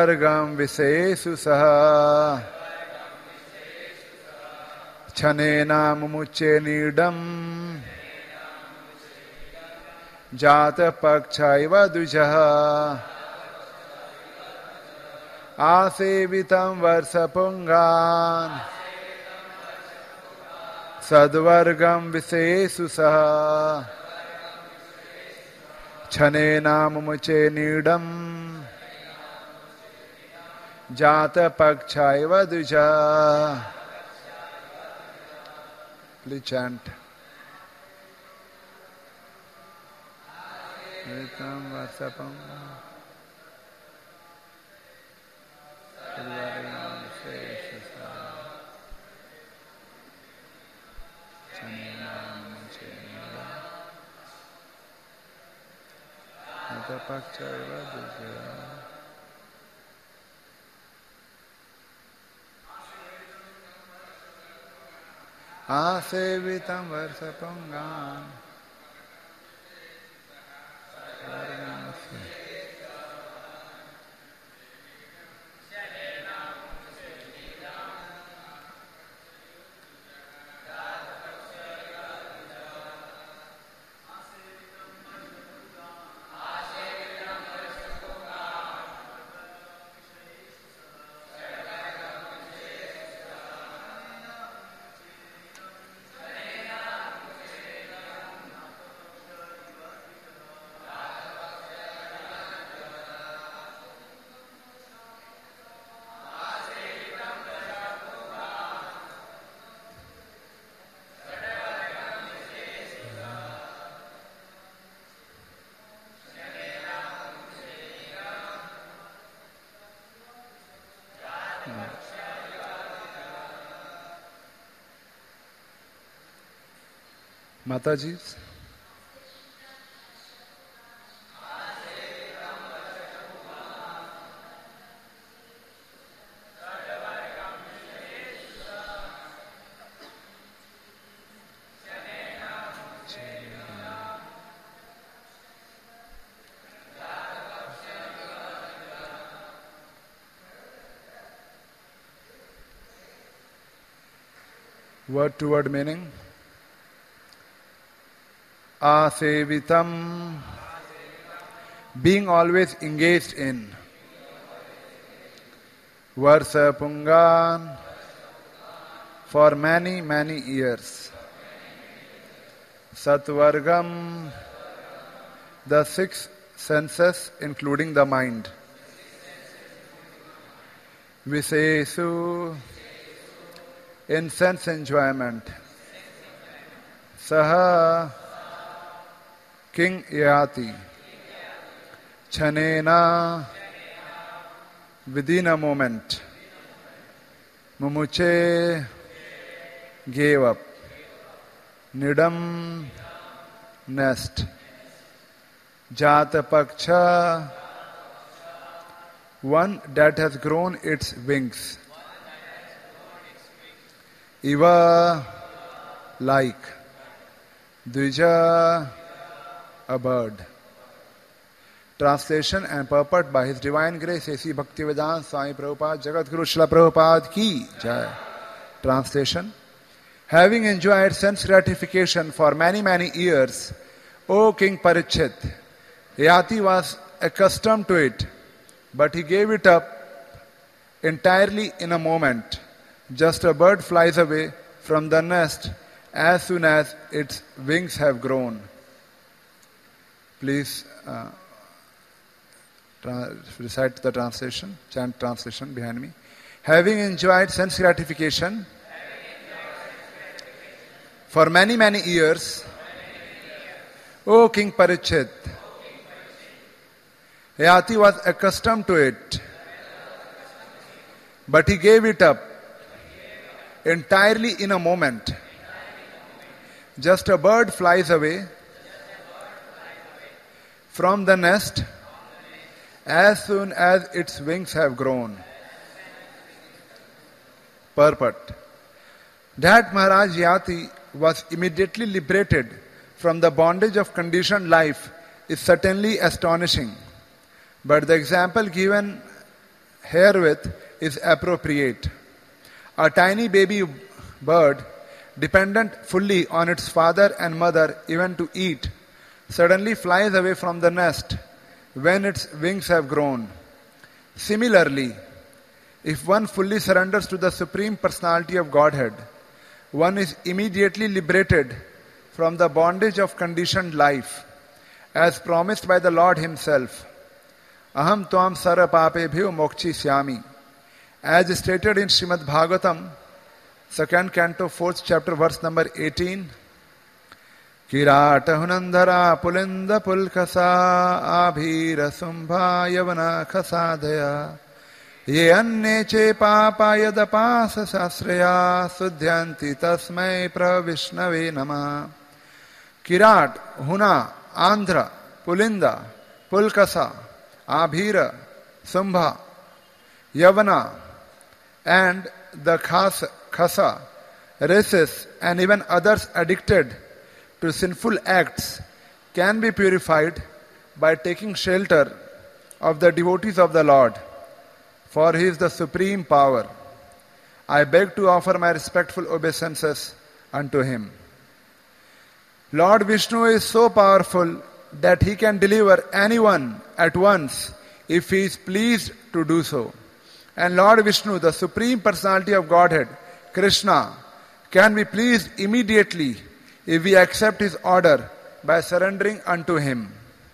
Vargam visesu saha Chanena mumuche nidam Jata pakchaiva dujaha Asevitam varsapungan Sadvargam visesu saha Chanena mumuche nidam Jata pakchaiva dujaha. Please chant. Vitam varsapungan Sadvargam visesu saha Chanena mumuche nidam Jata pakchaiva dujaha Asevitam varsapungan Mataji's. Word to word meaning. Asevitam, being always engaged in. Varsapungan, for many, many years. Satvargam, the six senses including the mind. Visesu, in sense enjoyment. Saha, King Yati, Chanena, within a moment. Mumuche, gave up. Nidam, nest. Jata Paksha, one that has grown its wings. Iva, like. Dvija, a bird. Translation and purport by His Divine Grace A.C. Bhaktivedanta Swami Prabhupada Jagadguru Srila Prabhupada Ki Jai. Translation. Having enjoyed sense gratification for many, many years, O King Parikshit, Yati was accustomed to it, but he gave it up entirely in a moment. Just a bird flies away from the nest as soon as its wings have grown. Please recite the translation, chant translation behind me. Having enjoyed sense gratification for many, many years, O King Parikshit, Yati was accustomed to it, but he gave it up entirely in a moment. Just a bird flies away from the nest as soon as its wings have grown. Purport. That Maharaj Yati was immediately liberated from the bondage of conditioned life is certainly astonishing. But the example given herewith is appropriate. A tiny baby bird, dependent fully on its father and mother even to eat, suddenly flies away from the nest when its wings have grown. Similarly, if one fully surrenders to the Supreme Personality of Godhead, one is immediately liberated from the bondage of conditioned life, as promised by the Lord Himself. Aham tvam sarva papebhyo mokshishyami. As stated in Srimad Bhagavatam, 2nd Canto, 4th chapter, verse number 18. Kirata hunandhara pulinda pulkasa abhira sumbha yavana khasadaya ye anne che papa yadapasa sasraya sudhyanti tasmai pravishnave namah. Kirat, Huna, Andhra, Pulinda, Pulkasa, Abhira, Sumbha, Yavana, and the Khasa, races, and even others addicted to sinful acts can be purified by taking shelter of the devotees of the Lord, for He is the supreme power. I beg to offer my respectful obeisances unto Him. Lord Vishnu is so powerful that He can deliver anyone at once if He is pleased to do so. And Lord Vishnu, the Supreme Personality of Godhead, Krishna, can be pleased immediately if we accept His order by surrendering unto Him,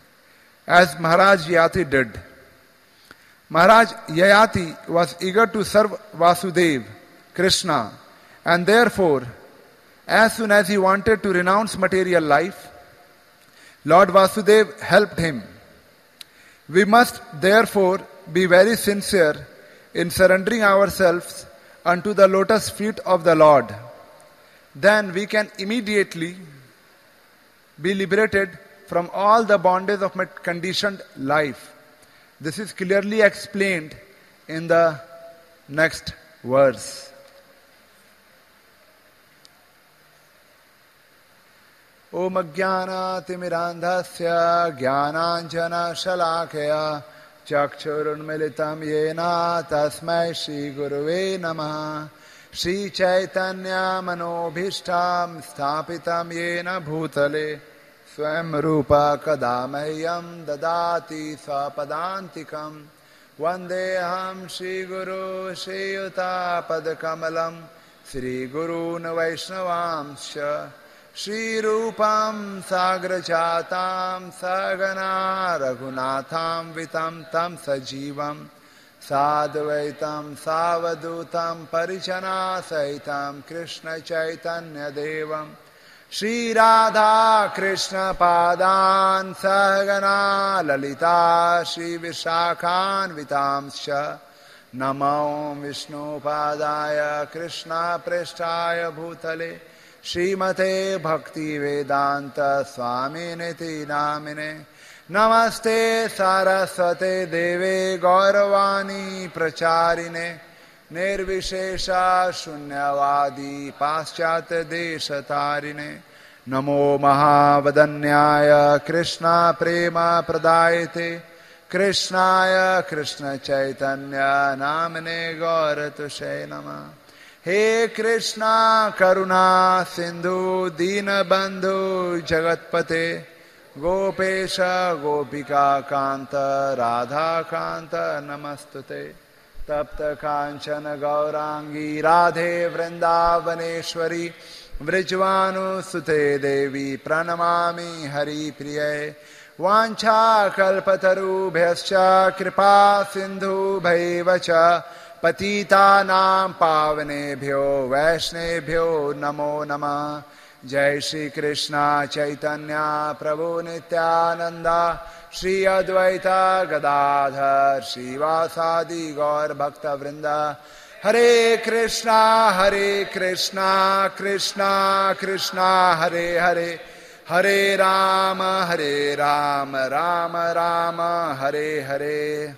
as Maharaj Yayati did. Maharaj Yayati was eager to serve Vasudeva, Krishna, and therefore, as soon as he wanted to renounce material life, Lord Vasudeva helped him. We must therefore be very sincere in surrendering ourselves unto the lotus feet of the Lord. Then we can immediately be liberated from all the bondage of conditioned life. This is clearly explained in the next verse. Om Ajnana Timirandhasya Jnananjana Shalakaya Chakshurunmilitam Yena Tasmai Shri Guruve Namaha. Shri Chaitanya Manobhishtam Sthapitam Yena Bhutale Swam Rupa Kadamahyam Dadati Swapadantikam Vandeham Shri Guru Shri Yuta Padakamalam Shri Gurun Vaishnavamsha Shri Rupam Sagrajatam Sagana Raghunatham Vitam Tam Sajivam Sadvaitam Savadutam Parichana Saitam Krishna Chaitanya Devam Shri Radha Krishna Padan Sagana Lalita Shri Vishakhan Vitamsha Namo Vishnu Padaya Krishna Preshtaya Bhutale Srimate Bhakti Vedanta Swami Niti Namine Namaste Saraswate Deve Gauravani Pracharine Nirvishesha Shunyavadi Paschat Deshatarine Namo Mahavadanyaya Krishna Prema Pradayate Krishnaya Krishna Chaitanya Namine Gauratushe Namah. He Krishna Karuna Sindhu Dina Bandhu Jagatpate Gopesha Gopika Kanta Radha Kanta Namastute Tapta Kanchana Gaurangi Radhe Vrindavaneshwari Vrijvanu Sute Devi Pranamami Hari Priye Vancha Kalpataru Bhyascha Kripa Sindhu Bhaivacha Patita Nam Pavanebhyo Vaishnebhyo Namo Namah. Jai Shri Krishna Chaitanya Prabhu Nityananda Shri Advaita Gadadhar Shri Vasadi Gaur Bhakta Vrinda. Hare Krishna Krishna Krishna Hare Hare Hare Rama Rama Rama Hare Hare.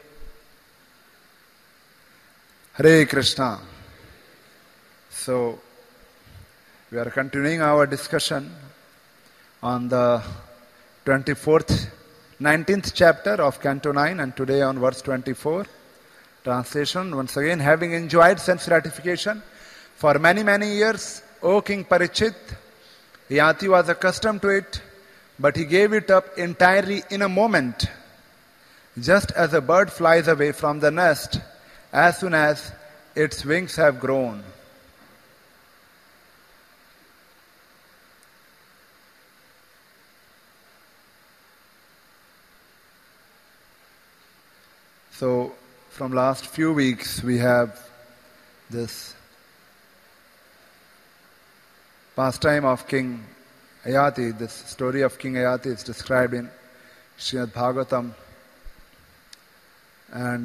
Hare Krishna. So, we are continuing our discussion on the 19th chapter of Canto 9, and today on verse 24. Translation, once again, having enjoyed sense gratification for many, many years, O King Parikshit, Yati was accustomed to it, but he gave it up entirely in a moment, just as a bird flies away from the nest as soon as its wings have grown. So, from last few weeks, we have this pastime of King Ayati. This story of King Ayati is described in Srimad Bhagavatam. And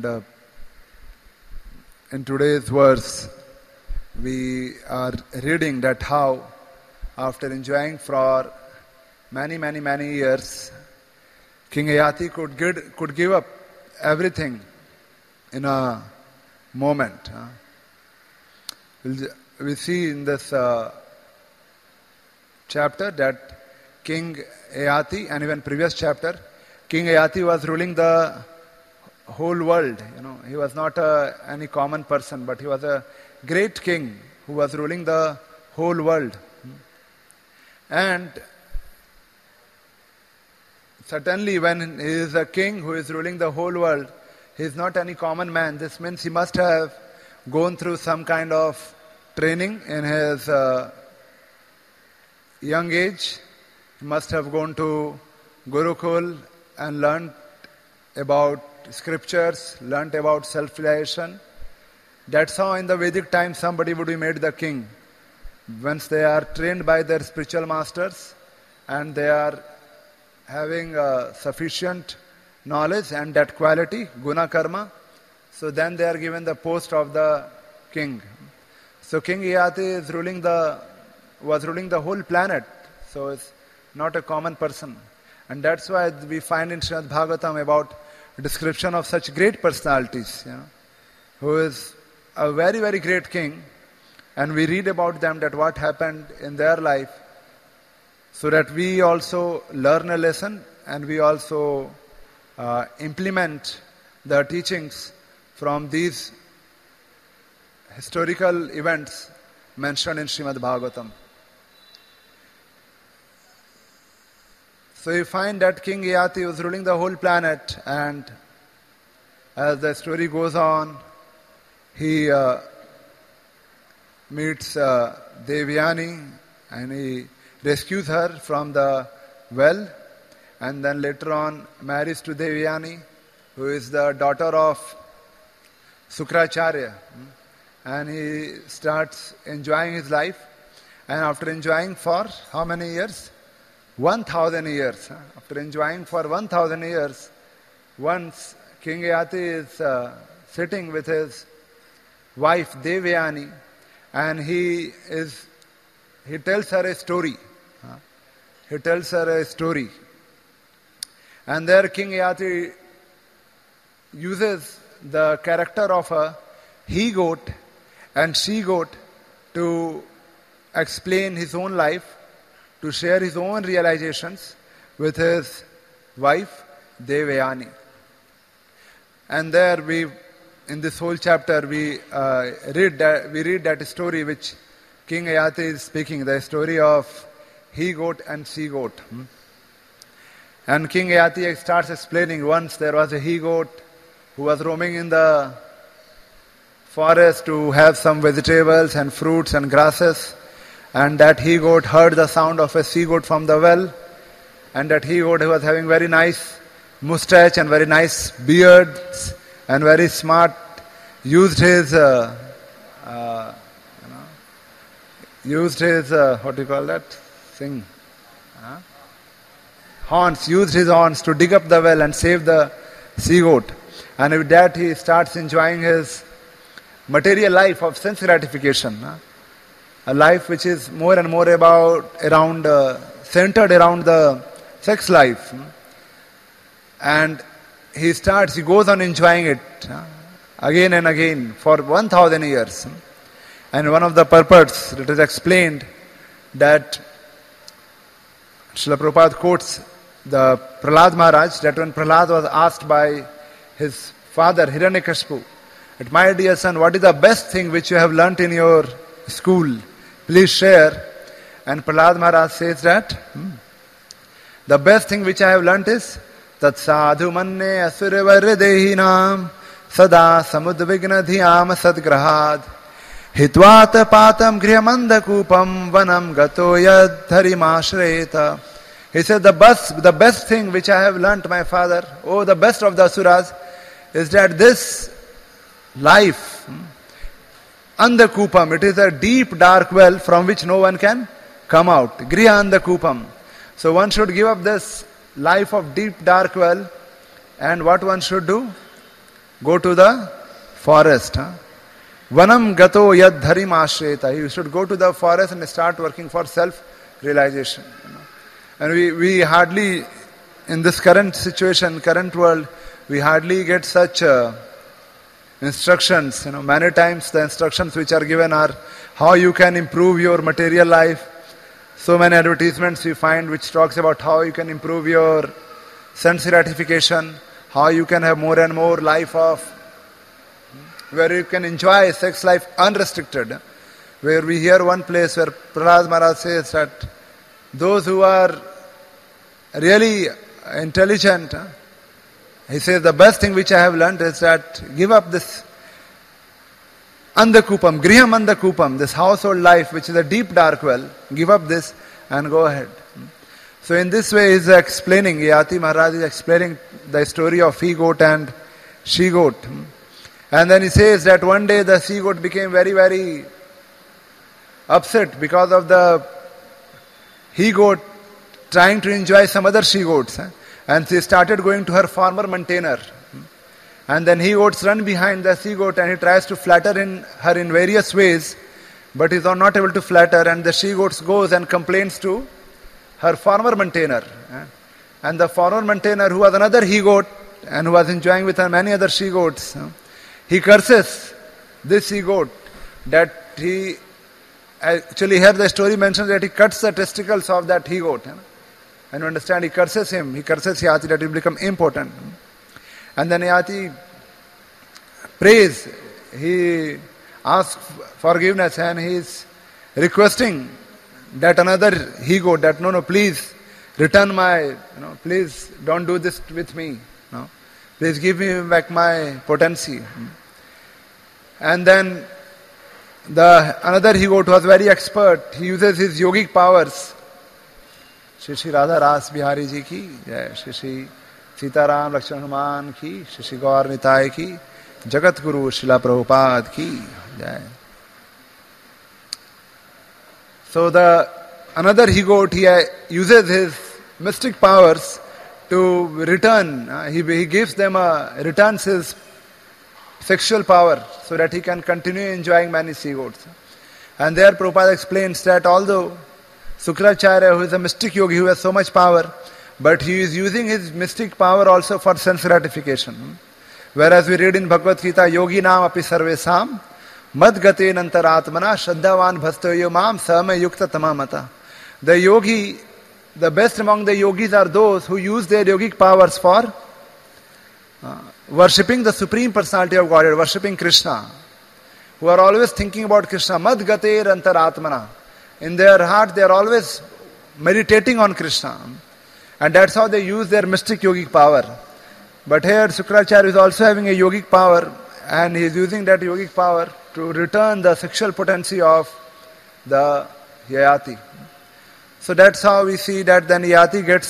in today's verse, we are reading that how, after enjoying for many, many, many years, King Ayati could give up everything in a moment. We see in this chapter that King Ayati, and even previous chapter, King Ayati was ruling the whole world. He was not any common person, but he was a great king who was ruling the whole world. And certainly when he is a king who is ruling the whole world, he is not any common man. This means he must have gone through some kind of training in his young age. He must have gone to Gurukul and learned about scriptures, learned about self-realization. That's how in the Vedic time somebody would be made the king. Once they are trained by their spiritual masters and they are having sufficient knowledge and that quality, guna karma, so then they are given the post of the king. So King Ayati was ruling the whole planet, so it's not a common person. And that's why we find in Srimad Bhagavatam about a description of such great personalities, who is a very, very great king, and we read about them, that what happened in their life, so that we also learn a lesson and we also implement the teachings from these historical events mentioned in Srimad Bhagavatam. So you find that King Ayati was ruling the whole planet, and as the story goes on, he meets Devyani and he rescues her from the well, and then later on marries to Devyani, who is the daughter of Sukracharya. And he starts enjoying his life. And after enjoying for how many years? 1,000 years. After enjoying for 1,000 years, once King Ayati is sitting with his wife Devyani, and he tells her a story. He tells her a story. And there King Ayati uses the character of a he-goat and she-goat to explain his own life, to share his own realizations with his wife Devyani. And there in this whole chapter, we read that story which King Ayati is speaking, the story of he-goat and she-goat. And King Ayati starts explaining, once there was a he-goat who was roaming in the forest to have some vegetables and fruits and grasses, and that he-goat heard the sound of a she-goat from the well, and that he-goat was having very nice mustache and very nice beards and very smart, used his what do you call that thing? Horns, used his horns to dig up the well and save the she-goat. And with that he starts enjoying his material life of sense gratification. A life which is more and more centered around the sex life. And he goes on enjoying it again and again for 1,000 years. And one of the purports, it is explained that Srila Prabhupada quotes the Prahlad Maharaj, that when Prahlad was asked by his father Hiranyakashipu that, my dear son, what is the best thing which you have learnt in your school? Please share. And Prahlad Maharaj says that, the best thing which I have learnt is, Tat sadhu manne asuravarya dehinam sada samudvigna dhyam sadgrahad hitvat patam grihmanda kupam vanam gato yad dharimashreta. He said, the best thing which I have learnt, my father, the best of the asuras, is that this life, andakupam, it is a deep dark well from which no one can come out. Griha andakupam. So one should give up this life of deep dark well, and what one should do? Go to the forest. Vanam gato yad dharim ashreta. You should go to the forest and start working for self-realization. And we hardly, in this current situation, current world, we hardly get such instructions. Many times the instructions which are given are how you can improve your material life. So many advertisements we find which talks about how you can improve your sense gratification, how you can have more and more life of, where you can enjoy sex life unrestricted. Where we hear one place where Prahlad Maharaj says that those who are really intelligent, he says, the best thing which I have learned is that give up this andakupam, griham andakupam, this household life which is a deep dark well, give up this and go ahead. So in this way he is explaining, Yati Maharaj is explaining the story of he-goat and she-goat. And then he says that one day the she-goat became very, very upset because of the he-goat trying to enjoy some other she-goats. And she started going to her former maintainer. And then he-goats run behind the she-goat and he tries to flatter her in various ways, but he is not able to flatter, and the she-goat goes and complains to her former maintainer. And the former maintainer, who was another he-goat and who was enjoying with her many other she-goats, he curses this she-goat that he, actually here the story mentions that he cuts the testicles of that he-goat. And you understand, he curses him, he curses Yati that he will become impotent. And then Yati prays, he asks forgiveness and he is requesting that another he-goat, that no, please return my, please don't do this with me. Please give me back my potency. And then another he-goat was very expert. He uses his yogic powers. Shri Radha Ras Bihari Ji ki jai, Shri Sitaram Lakshman Hanuman ki, Shri Gaur Nitai ki, Jagat Guru Srila Prabhupada ki jai. So another he-goat, he uses his mystic powers to return. He returns his sexual power so that he can continue enjoying many she-goats. And there Prabhupada explains that although Sukracharya, who is a mystic yogi, who has so much power, but he is using his mystic power also for sense gratification. Whereas we read in Bhagavad Gita, yogi nam api sarvesam mad gate nantaratmana shraddhavan bhastoyo mam sama yukta tamamata. The yogi, the best among the yogis are those who use their yogic powers for worshipping the Supreme Personality of Godhead, worshipping Krishna, who are always thinking about Krishna. Mad gate nantaratmana. In their heart they are always meditating on Krishna. And that's how they use their mystic yogic power. But here Sukracharya is also having a yogic power, and he is using that yogic power to return the sexual potency of the Yati. So that's how we see that then Yati gets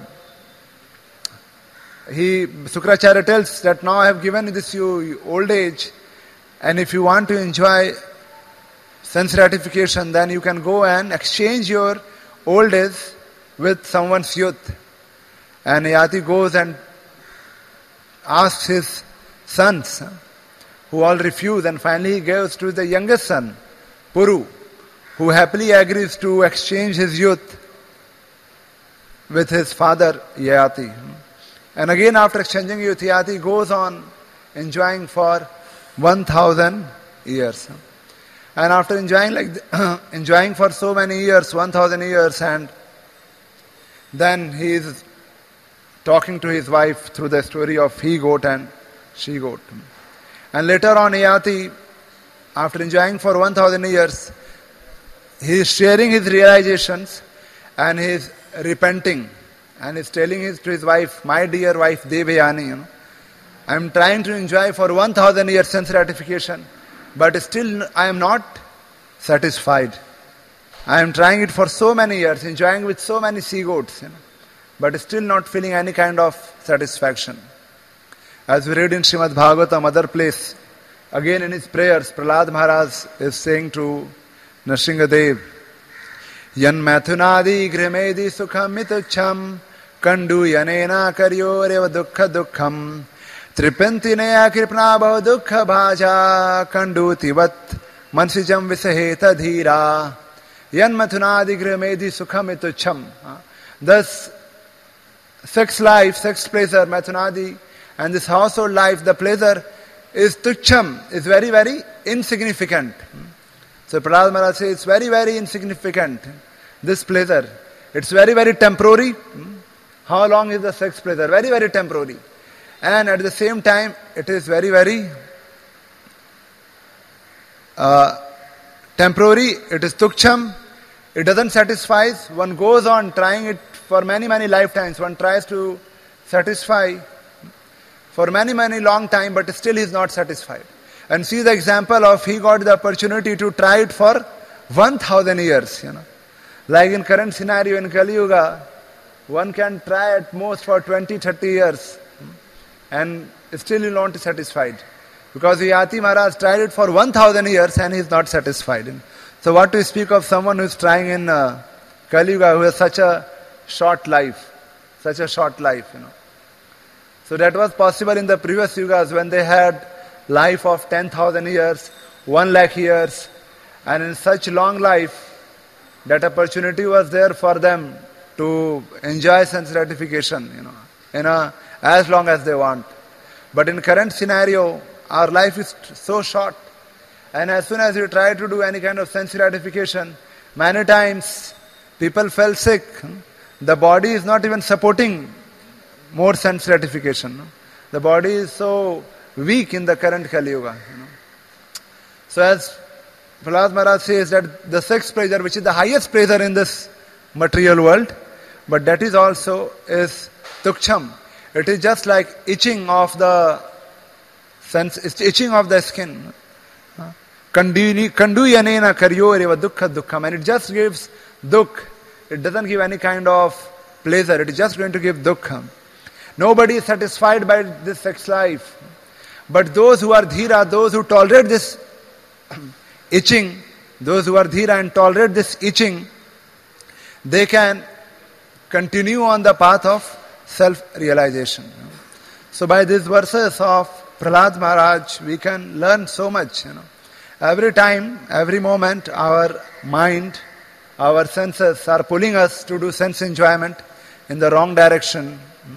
Sukracharya tells that now I have given this you old age, and if you want to enjoy sense gratification, then you can go and exchange your old age with someone's youth. And Yati goes and asks his sons, who all refuse, and finally he goes to the youngest son, Puru, who happily agrees to exchange his youth with his father Yati. And again after exchanging youth, Yati goes on enjoying for 1,000 years. And after enjoying for so many years, 1,000 years, and then he is talking to his wife through the story of he-goat and she-goat. And later on, Yati, after enjoying for 1000 years, he is sharing his realizations and he is repenting. And he is telling to his wife, my dear wife Devayani, I am trying to enjoy for 1000 years sense gratification, but still I am not satisfied. I am trying it for so many years, enjoying with so many sea goats, but still not feeling any kind of satisfaction. As we read in Srimad Bhagavatam, other place, again in his prayers, Prahlad Maharaj is saying to Nrsingadev, Yan mathunadi grimedi sukham mitucham kandu yanena karyoreva dukkha dukkham tripantineya kripna bhav dukkha bhaja kandu tivat mansijam visaheta dhira Yan mathunadi grimedi sukham mitucham. Thus, sex life, sex pleasure, mathunadi, and this household life, the pleasure is tucham, is very, very insignificant. So Prahlad Maharaj says it's very, very insignificant. This pleasure, it's very, very temporary. How long is the sex pleasure? Very, very temporary. And at the same time, it is very, very temporary. It is tukcham. It doesn't satisfy. One goes on trying it for many, many lifetimes. One tries to satisfy for many, many long time, but still he is not satisfied. And see the example of he got the opportunity to try it for 1000 years. Like in current scenario in Kali Yuga, one can try at most for 20, 30 years and still he will not be satisfied. Because Yati Maharaj tried it for 1000 years and he is not satisfied. So what to speak of someone who is trying in Kali Yuga, who has such a short life. So that was possible in the previous yugas when they had life of 10,000 years, 1 lakh years, and in such long life, that opportunity was there for them to enjoy sense gratification, as long as they want. But in current scenario, our life is so short, and as soon as you try to do any kind of sense gratification, many times people fell sick. The body is not even supporting more sense gratification. The body is so weak in the current Kali Yuga. So as Prahlad Maharaj says that the sex pleasure, which is the highest pleasure in this material world, but that is also is tukcham. It is just like itching of the sense, it's itching of the skin. Kandu yanena karyoreva dukkha dukkham, and it just gives dukh. It doesn't give any kind of pleasure. It is just going to give dukkha. Nobody is satisfied by this sex life. But those who are dhira, those who tolerate this itching, those who are dhira and tolerate this itching, they can continue on the path of self-realization. So by these verses of Prahlad Maharaj, we can learn so much. Every time, every moment, our mind, our senses are pulling us to do sense enjoyment in the wrong direction.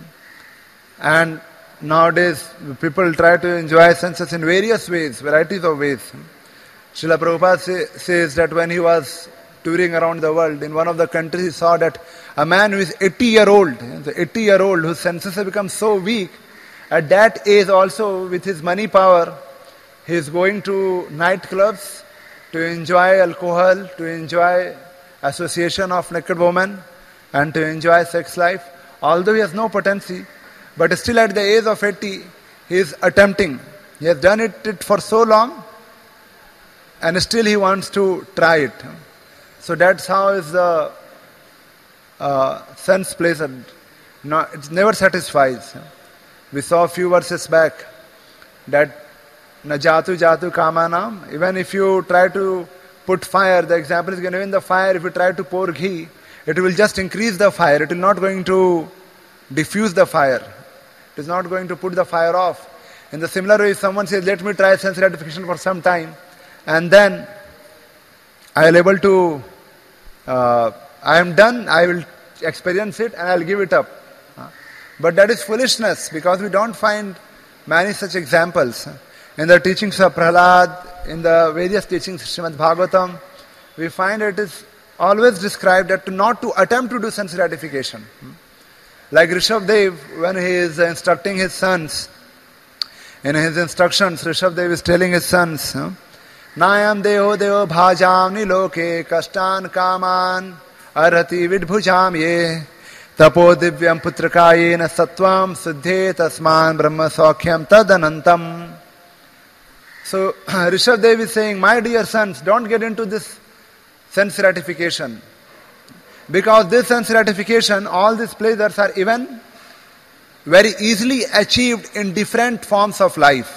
And nowadays, people try to enjoy senses in various ways, varieties of ways. Srila Prabhupada says that when he was touring around the world, in one of the countries he saw that a man who is 80-year-old, whose senses have become so weak, at that age also with his money power, he is going to nightclubs to enjoy alcohol, to enjoy association of naked women, and to enjoy sex life. Although he has no potency, but still at the age of 80, he is attempting. He has done it for so long, and still he wants to try it. So that's how is the sense pleasure. No, it never satisfies. We saw a few verses back that na jatu jatu kamanam. Even if you try to put fire, the example is given in the fire. If you try to pour ghee, it will just increase the fire. It will not going to diffuse the fire. It is not going to put the fire off. In the similar way, if someone says, let me try sense gratification for some time, and then I am able to, I am done, I will experience it and I will give it up. But that is foolishness, because we don't find many such examples. In the teachings of Prahlad, in the various teachings of Srimad Bhagavatam, we find it is always described that not to attempt to do sense gratification. Like Rishabdev, when he is instructing his sons, In his instructions, Rishabdev is telling his sons, Nayam deho deho bhajam niloke kastan kaman arhati vidbhujam ye tapo divyam putrakayena sattvam siddhe tasman brahma saukhyam tadanantam. So Rishabdev is saying, my dear sons, don't get into this sense gratification. Because this sense gratification, all these pleasures are even very easily achieved in different forms of life.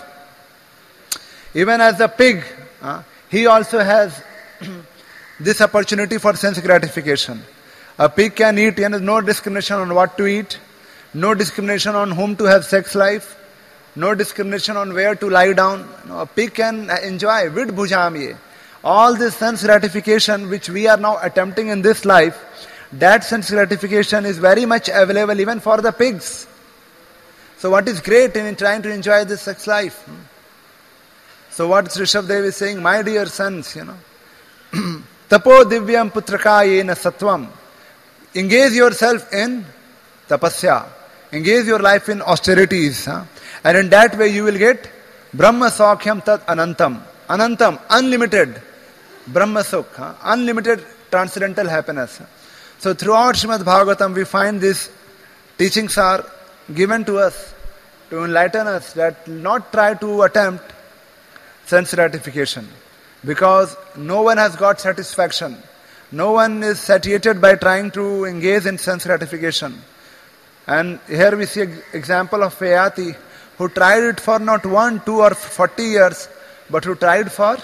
Even as a pig, he also has this opportunity for sense gratification. A pig can eat, no discrimination on what to eat, no discrimination on whom to have sex life, no discrimination on where to lie down. A pig can enjoy vid bhujam. All this sense gratification which we are now attempting in this life, that sense gratification is very much available even for the pigs. So what is great in trying to enjoy this sex life? So what Rishabdev is saying, my dear sons, tapo divyam putrakayena sattvam. Engage yourself in tapasya. Engage your life in austerities. And in that way you will get Brahma Saukhyam Tat Anantam. Anantam, unlimited Brahma Sukha, unlimited transcendental happiness. So throughout Srimad Bhagavatam we find these teachings are given to us to enlighten us that not try to attempt sense gratification. Because no one has got satisfaction. No one is satiated by trying to engage in sense gratification. And here we see an example of Yayati who tried it for not 1, 2 or 40 years, but who tried for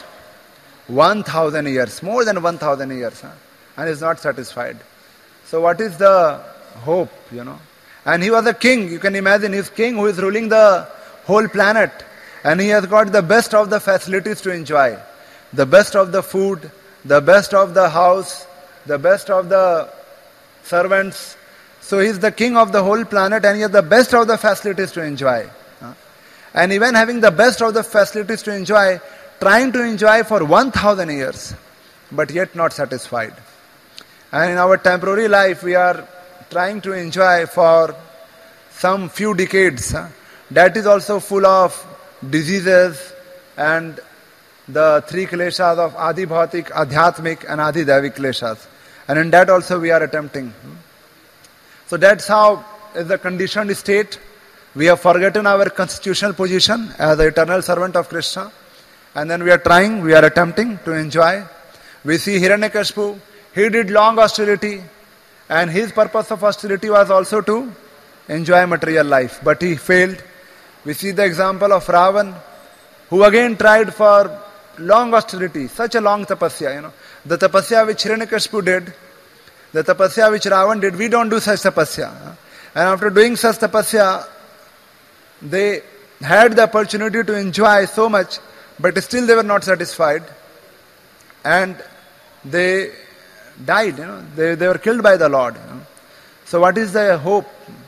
1,000 years, more than 1,000 years, and is not satisfied. So what is the hope, And he was a king, you can imagine, he's king who is ruling the whole planet. And he has got the best of the facilities to enjoy. The best of the food, the best of the house, the best of the servants. So he is the king of the whole planet and he has the best of the facilities to enjoy. And even having the best of the facilities to enjoy, trying to enjoy for 1,000 years, but yet not satisfied. And in our temporary life, we are trying to enjoy for some few decades. That is also full of diseases and the three kleshas of Adi Bhautik, Adhyatmik and Adi Daivik kleshas. And in that also we are attempting. So that's how is the conditioned state. We have forgotten our constitutional position as the eternal servant of Krishna. And then we are attempting to enjoy. We see Hiranyakashipu, he did long austerity. And his purpose of austerity was also to enjoy material life. But he failed. We see the example of Ravan, who again tried for long austerity, such a long tapasya, The tapasya which Hiranyakashipu did, the tapasya which Ravan did, we don't do such tapasya. And after doing such tapasya, they had the opportunity to enjoy so much, but still they were not satisfied. And they died, They were killed by the Lord. So what is the hope?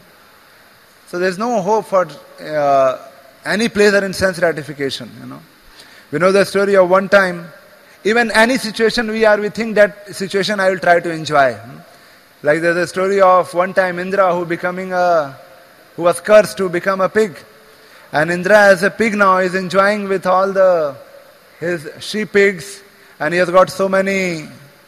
So there is no hope for any pleasure in sense gratification, We know the story of one time, even any situation we think that situation I will try to enjoy. Like there's a story of one time Indra who was cursed to become a pig. And Indra as a pig now is enjoying with all his she pigs, and he has got so many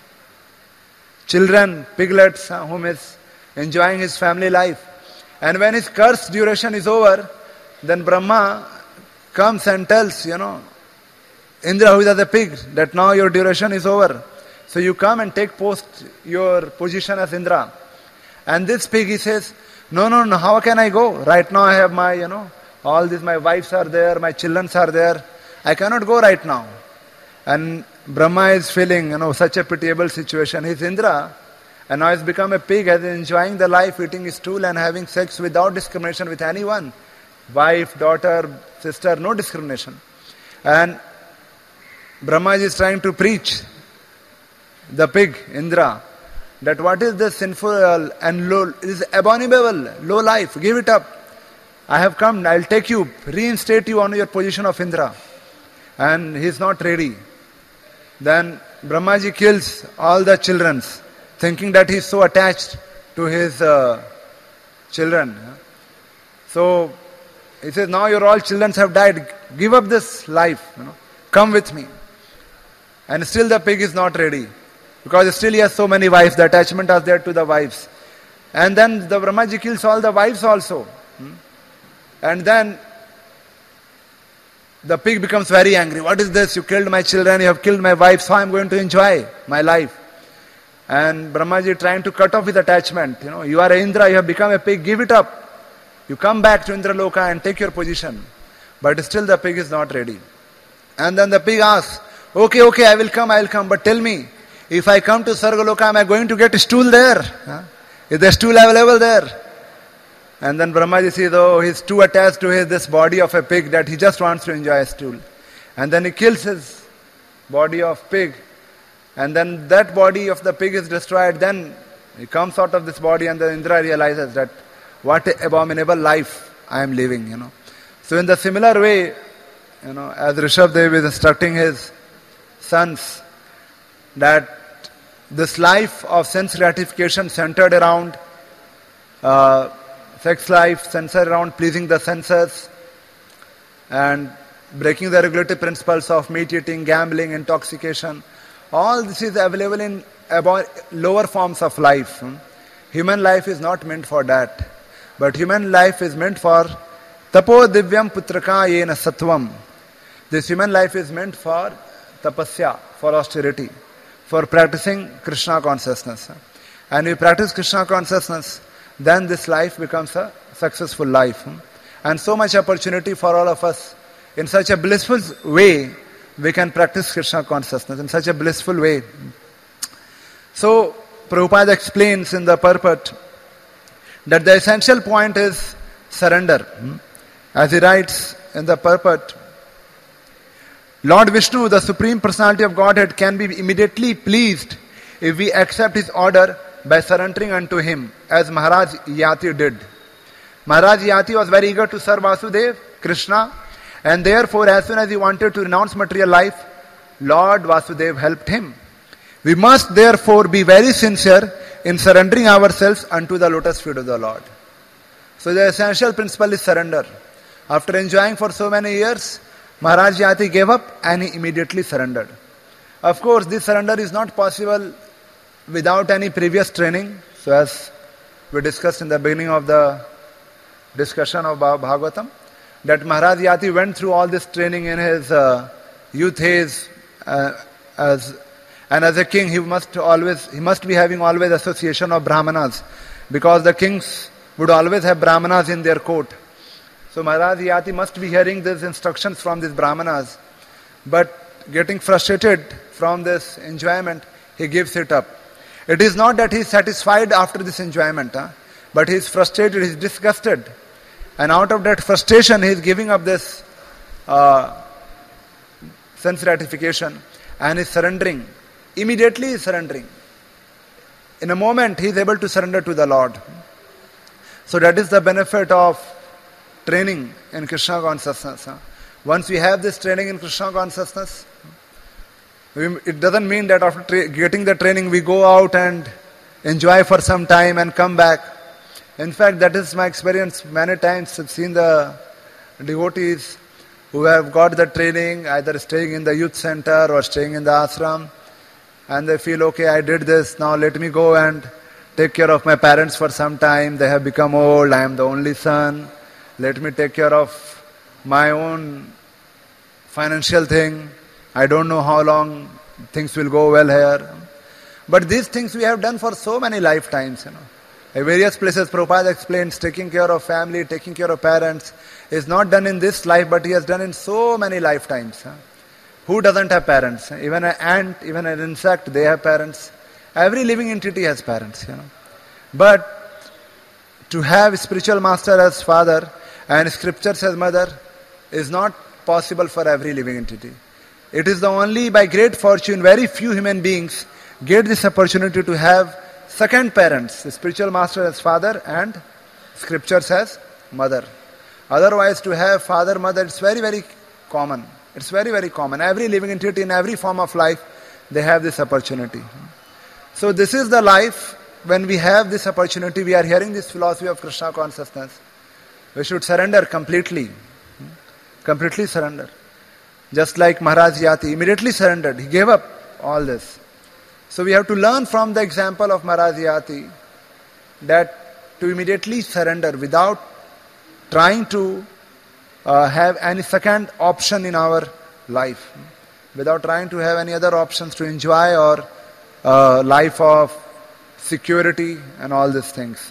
children, piglets, whom is enjoying his family life. And when his curse duration is over, then Brahma comes and tells, Indra, who is as a pig, that now your duration is over. So you come and take your position as Indra. And this pig, he says, no, how can I go? Right now I have my, all these, my wives are there, my children are there. I cannot go right now. And Brahma is feeling, such a pitiable situation. He's Indra, and now he's become a pig, as enjoying the life, eating his stool and having sex without discrimination with anyone. Wife, daughter, sister, no discrimination. And Brahma is trying to preach the pig, Indra, that what is the sinful and low, is abominable, low life, give it up. I have come, I'll take you, reinstate you on your position of Indra. And he's not ready. Then Brahmaji kills all the children, thinking that he's so attached to his children. So He says, now your all children have died. Give up this life. Come with me. And still the pig is not ready. Because still he has so many wives. The attachment is there to the wives. And then the Brahmaji kills all the wives also. And then the pig becomes very angry. What is this? You killed my children. You have killed my wives. How I am going to enjoy my life? And Brahmaji trying to cut off his attachment. You are Indra. You have become a pig. Give it up. You come back to Indraloka and take your position. But still the pig is not ready. And then the pig asks, okay, I will come. But tell me, if I come to Sargaloka, am I going to get a stool there? Is the stool available there? And then Brahmaji says, oh, he's too attached to this body of a pig that he just wants to enjoy a stool. And then he kills his body of pig. And then that body of the pig is destroyed. Then he comes out of this body and the Indra realizes that what abominable life I am living, So in the similar way, as Rishabdev is instructing his sons, that this life of sense gratification centered around sex life, centered around pleasing the senses and breaking the regulative principles of meat eating, gambling, intoxication, all this is available in lower forms of life. Human life is not meant for that. But human life is meant for tapo divyam putraka yena sattvam. This human life is meant for tapasya, for austerity, for practicing Krishna consciousness. And if you practice Krishna consciousness, then this life becomes a successful life. And so much opportunity for all of us. In such a blissful way, we can practice Krishna consciousness in such a blissful way. So, Prabhupada explains in the purport that the essential point is surrender. As he writes in the purport, Lord Vishnu, the Supreme Personality of Godhead, can be immediately pleased if we accept his order by surrendering unto him, as Maharaj Yati did. Maharaj Yati was very eager to serve Vasudev, Krishna, and therefore as soon as he wanted to renounce material life, Lord Vasudev helped him. We must therefore be very sincere in surrendering ourselves unto the lotus feet of the Lord. So the essential principle is surrender. After enjoying for so many years, Maharaj Yati gave up and he immediately surrendered. Of course, this surrender is not possible without any previous training. So as we discussed in the beginning of the discussion of Bhagavatam, that Maharaj Yati went through all this training in his youth age, and as a king he must be having always association of Brahmanas, because the kings would always have Brahmanas in their court. So Maharaj Yati must be hearing these instructions from these Brahmanas, but getting frustrated from this enjoyment, he gives it up. It is not that he is satisfied after this enjoyment, but he is frustrated, he is disgusted. And out of that frustration, he is giving up this sense gratification and is surrendering. Immediately he is surrendering. In a moment, he is able to surrender to the Lord. So that is the benefit of training in Krishna consciousness. Once we have this training in Krishna consciousness, it doesn't mean that after getting the training, we go out and enjoy for some time and come back. In fact, that is my experience. Many times I've seen the devotees who have got the training, either staying in the youth center or staying in the ashram, and they feel, okay, I did this, now let me go and take care of my parents for some time. They have become old, I am the only son. Let me take care of my own financial thing. I don't know how long things will go well here. But these things we have done for so many lifetimes, At various places, Prabhupada explains taking care of family, taking care of parents is not done in this life, but he has done in so many lifetimes. Who doesn't have parents? Even an ant, even an insect, they have parents. Every living entity has parents, But to have a spiritual master as father and scriptures as mother is not possible for every living entity. It is the only by great fortune, very few human beings get this opportunity to have second parents, the spiritual master as father and scriptures as mother. Otherwise, to have father, mother, it's very, very common. It's very, very common. Every living entity in every form of life, they have this opportunity. So this is the life when we have this opportunity, we are hearing this philosophy of Krishna consciousness. We should surrender completely. Completely surrender. Just like Maharaj Yati immediately surrendered. He gave up all this. So we have to learn from the example of Maharaj Yati that to immediately surrender without trying to have any second option in our life. Without trying to have any other options to enjoy or life of security and all these things.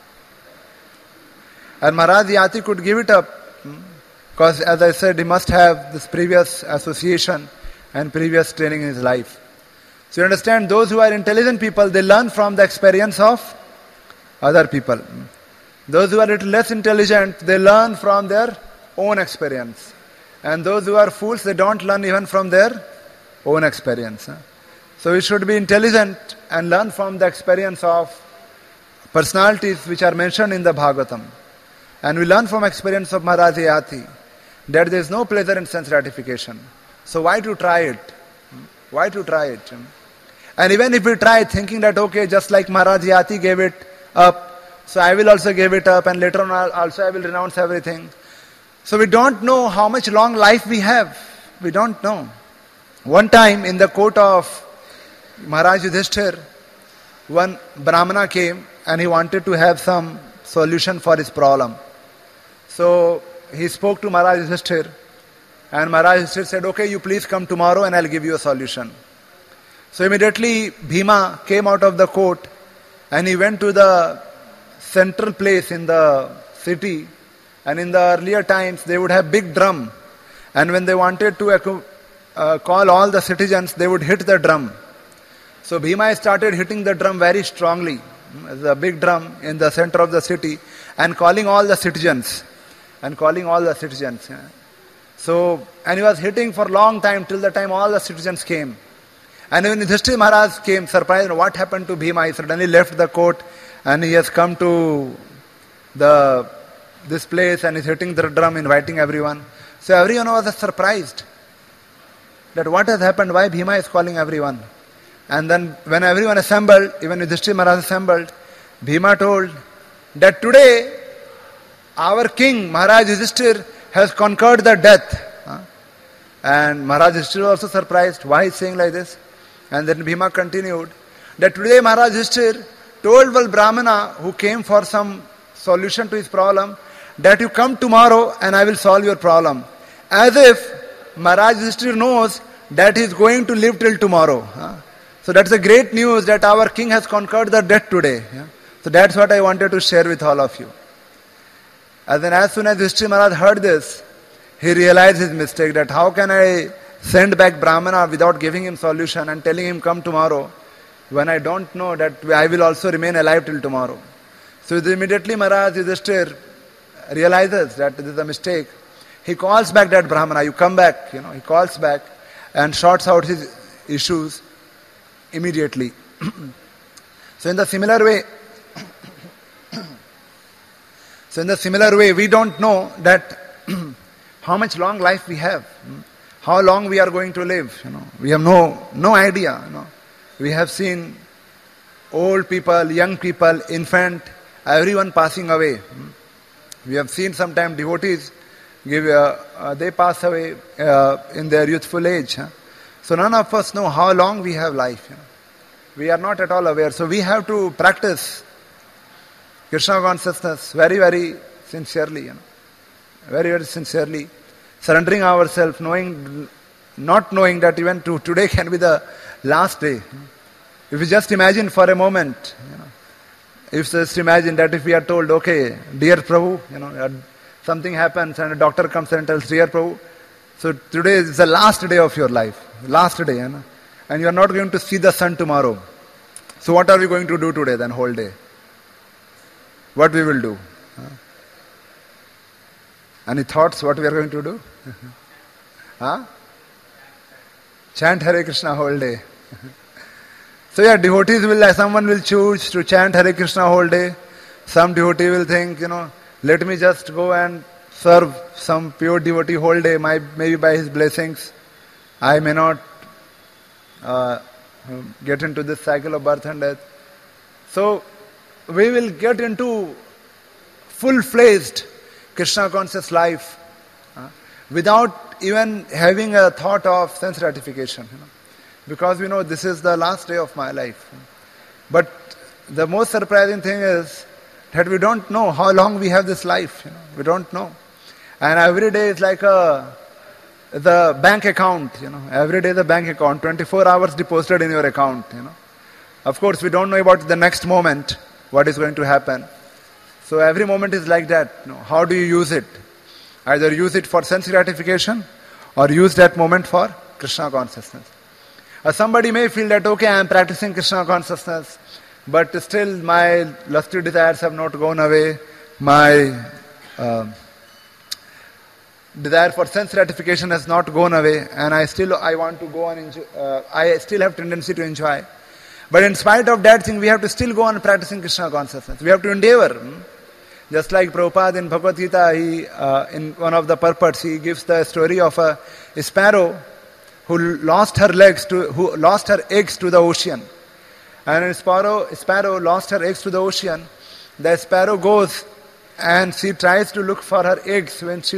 And Maharaj Yati could give it up because, as I said, he must have this previous association and previous training in his life. So you understand, those who are intelligent people, they learn from the experience of other people. Those who are a little less intelligent, they learn from their own experience. And those who are fools, they don't learn even from their own experience. So we should be intelligent and learn from the experience of personalities which are mentioned in the Bhagavatam. And we learn from experience of Maharaj Yati that there is no pleasure in sense gratification. So why to try it? Why to try it? And even if we try thinking that, okay, just like Maharaj Yati gave it up, so I will also give it up and later on also I will renounce everything. So we don't know how much long life we have. We don't know. One time in the court of Maharaj Yudhishthir, one Brahmana came and he wanted to have some solution for his problem. So he spoke to Maharaj Yudhishthir and Maharaj Yudhishthir said, okay, you please come tomorrow and I'll give you a solution. So immediately Bhima came out of the court and he went to the central place in the city. And in the earlier times they would have big drum, and when they wanted to call all the citizens, they would hit the drum. So Bhima started hitting the drum very strongly, the big drum in the center of the city, and calling all the citizens. So, and he was hitting for a long time till the time all the citizens came. And when Yudhishthira Maharaj came, surprised what happened to Bhima, he suddenly left the court and he has come to this place and is hitting the drum, inviting everyone. So everyone was surprised that what has happened, why Bhima is calling everyone. And then when everyone assembled, even Yudhishthira Maharaj assembled, Bhima told that today our king Maharaj Yudhishthira has conquered the death. And Maharaj Yudhishthira was also surprised, why he is saying like this. And then Bhima continued that today Maharaj Yudhishthira told one Brahmana who came for some solution to his problem that you come tomorrow and I will solve your problem. As if Maharaj Yudhishthira knows that he is going to live till tomorrow. So that's a great news that our king has conquered the death today. So that's what I wanted to share with all of you. And then as soon as Yudhishthira Maharaj heard this, he realized his mistake, that how can I send back Brahmana without giving him solution and telling him come tomorrow when I don't know that I will also remain alive till tomorrow. So immediately Maharaj Yudhishthira realizes that this is a mistake. He calls back that Brahmana, you come back, he calls back and sorts out his issues immediately. So in the similar way, we don't know that how much long life we have, how long we are going to live. We have no idea. We have seen old people, young people, infant, everyone passing away. We have seen sometimes devotees they pass away in their youthful age. So none of us know how long we have life. We are not at all aware. So we have to practice Krishna consciousness very, very sincerely. Very, very sincerely. Surrendering ourselves, not knowing that even today can be the last day. If we just imagine for a moment, if just imagine that if we are told, okay, dear Prabhu, something happens and a doctor comes and tells, dear Prabhu, so today is the last day of your life, last day, and you are not going to see the sun tomorrow. So what are we going to do today then, whole day? What we will do? Any thoughts what we are going to do? Chant Hare Krishna whole day. So devotees someone will choose to chant Hare Krishna whole day. Some devotee will think, let me just go and serve some pure devotee whole day. Maybe by his blessings, I may not get into this cycle of birth and death. So we will get into full-fledged Krishna conscious life without even having a thought of sense gratification. Because we know this is the last day of my life. But the most surprising thing is that we don't know how long we have this life. We don't know. And every day is like the bank account. Every day the bank account, 24 hours deposited in your account. Of course, we don't know about the next moment, what is going to happen. So every moment is like that. How do you use it? Either use it for sense gratification or use that moment for Krishna consciousness. Somebody may feel that, okay, I am practicing Krishna consciousness, but still my lusty desires have not gone away. My desire for sense gratification has not gone away, and I want to go on enjoy, I still have tendency to enjoy. But in spite of that thing, we have to still go on practicing Krishna consciousness. We have to endeavor. Just like Prabhupada in Bhagavad Gita, in one of the purports, he gives the story of a sparrow who lost her eggs to the ocean. And when sparrow lost her eggs to the ocean, the sparrow goes and she tries to look for her eggs. When she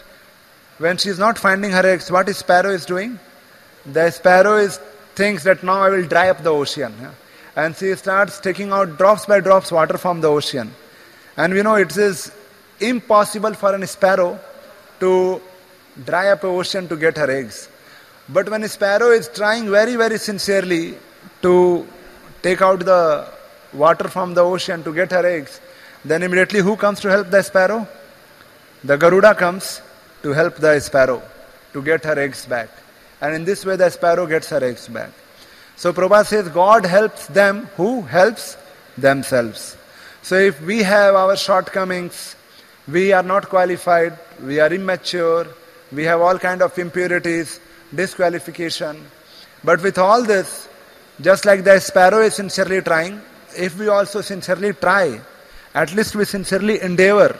is not finding her eggs, what is sparrow is doing? The sparrow thinks that now I will dry up the ocean. And she starts taking out drops by drops water from the ocean. And we know it is impossible for a sparrow to dry up an ocean to get her eggs. But when a sparrow is trying very, very sincerely to take out the water from the ocean to get her eggs, then immediately who comes to help the sparrow? The Garuda comes to help the sparrow to get her eggs back. And in this way the sparrow gets her eggs back. So Prabhupada says God helps them who helps themselves. So if we have our shortcomings, we are not qualified, we are immature, we have all kind of impurities, disqualification. But with all this, just like the sparrow is sincerely trying, if we also sincerely try, at least we sincerely endeavor,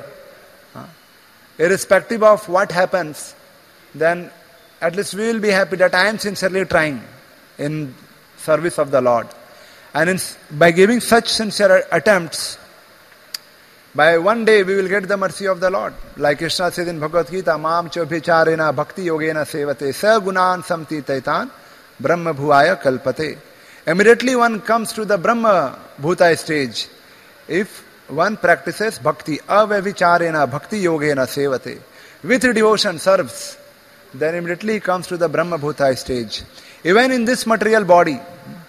irrespective of what happens, then at least we will be happy that I am sincerely trying in service of the Lord. And by giving such sincere attempts, by one day we will get the mercy of the Lord. Like Krishna says in Bhagavad Gita, Mam chobhicharena bhakti yogena sevate sa gunan samti taitan brahma bhuvaya kalpate. Immediately one comes to the Brahma Bhuta stage. If one practices bhakti, avavicharena bhakti yogena sevate, with devotion serves, then immediately he comes to the Brahma Bhuta stage. Even in this material body,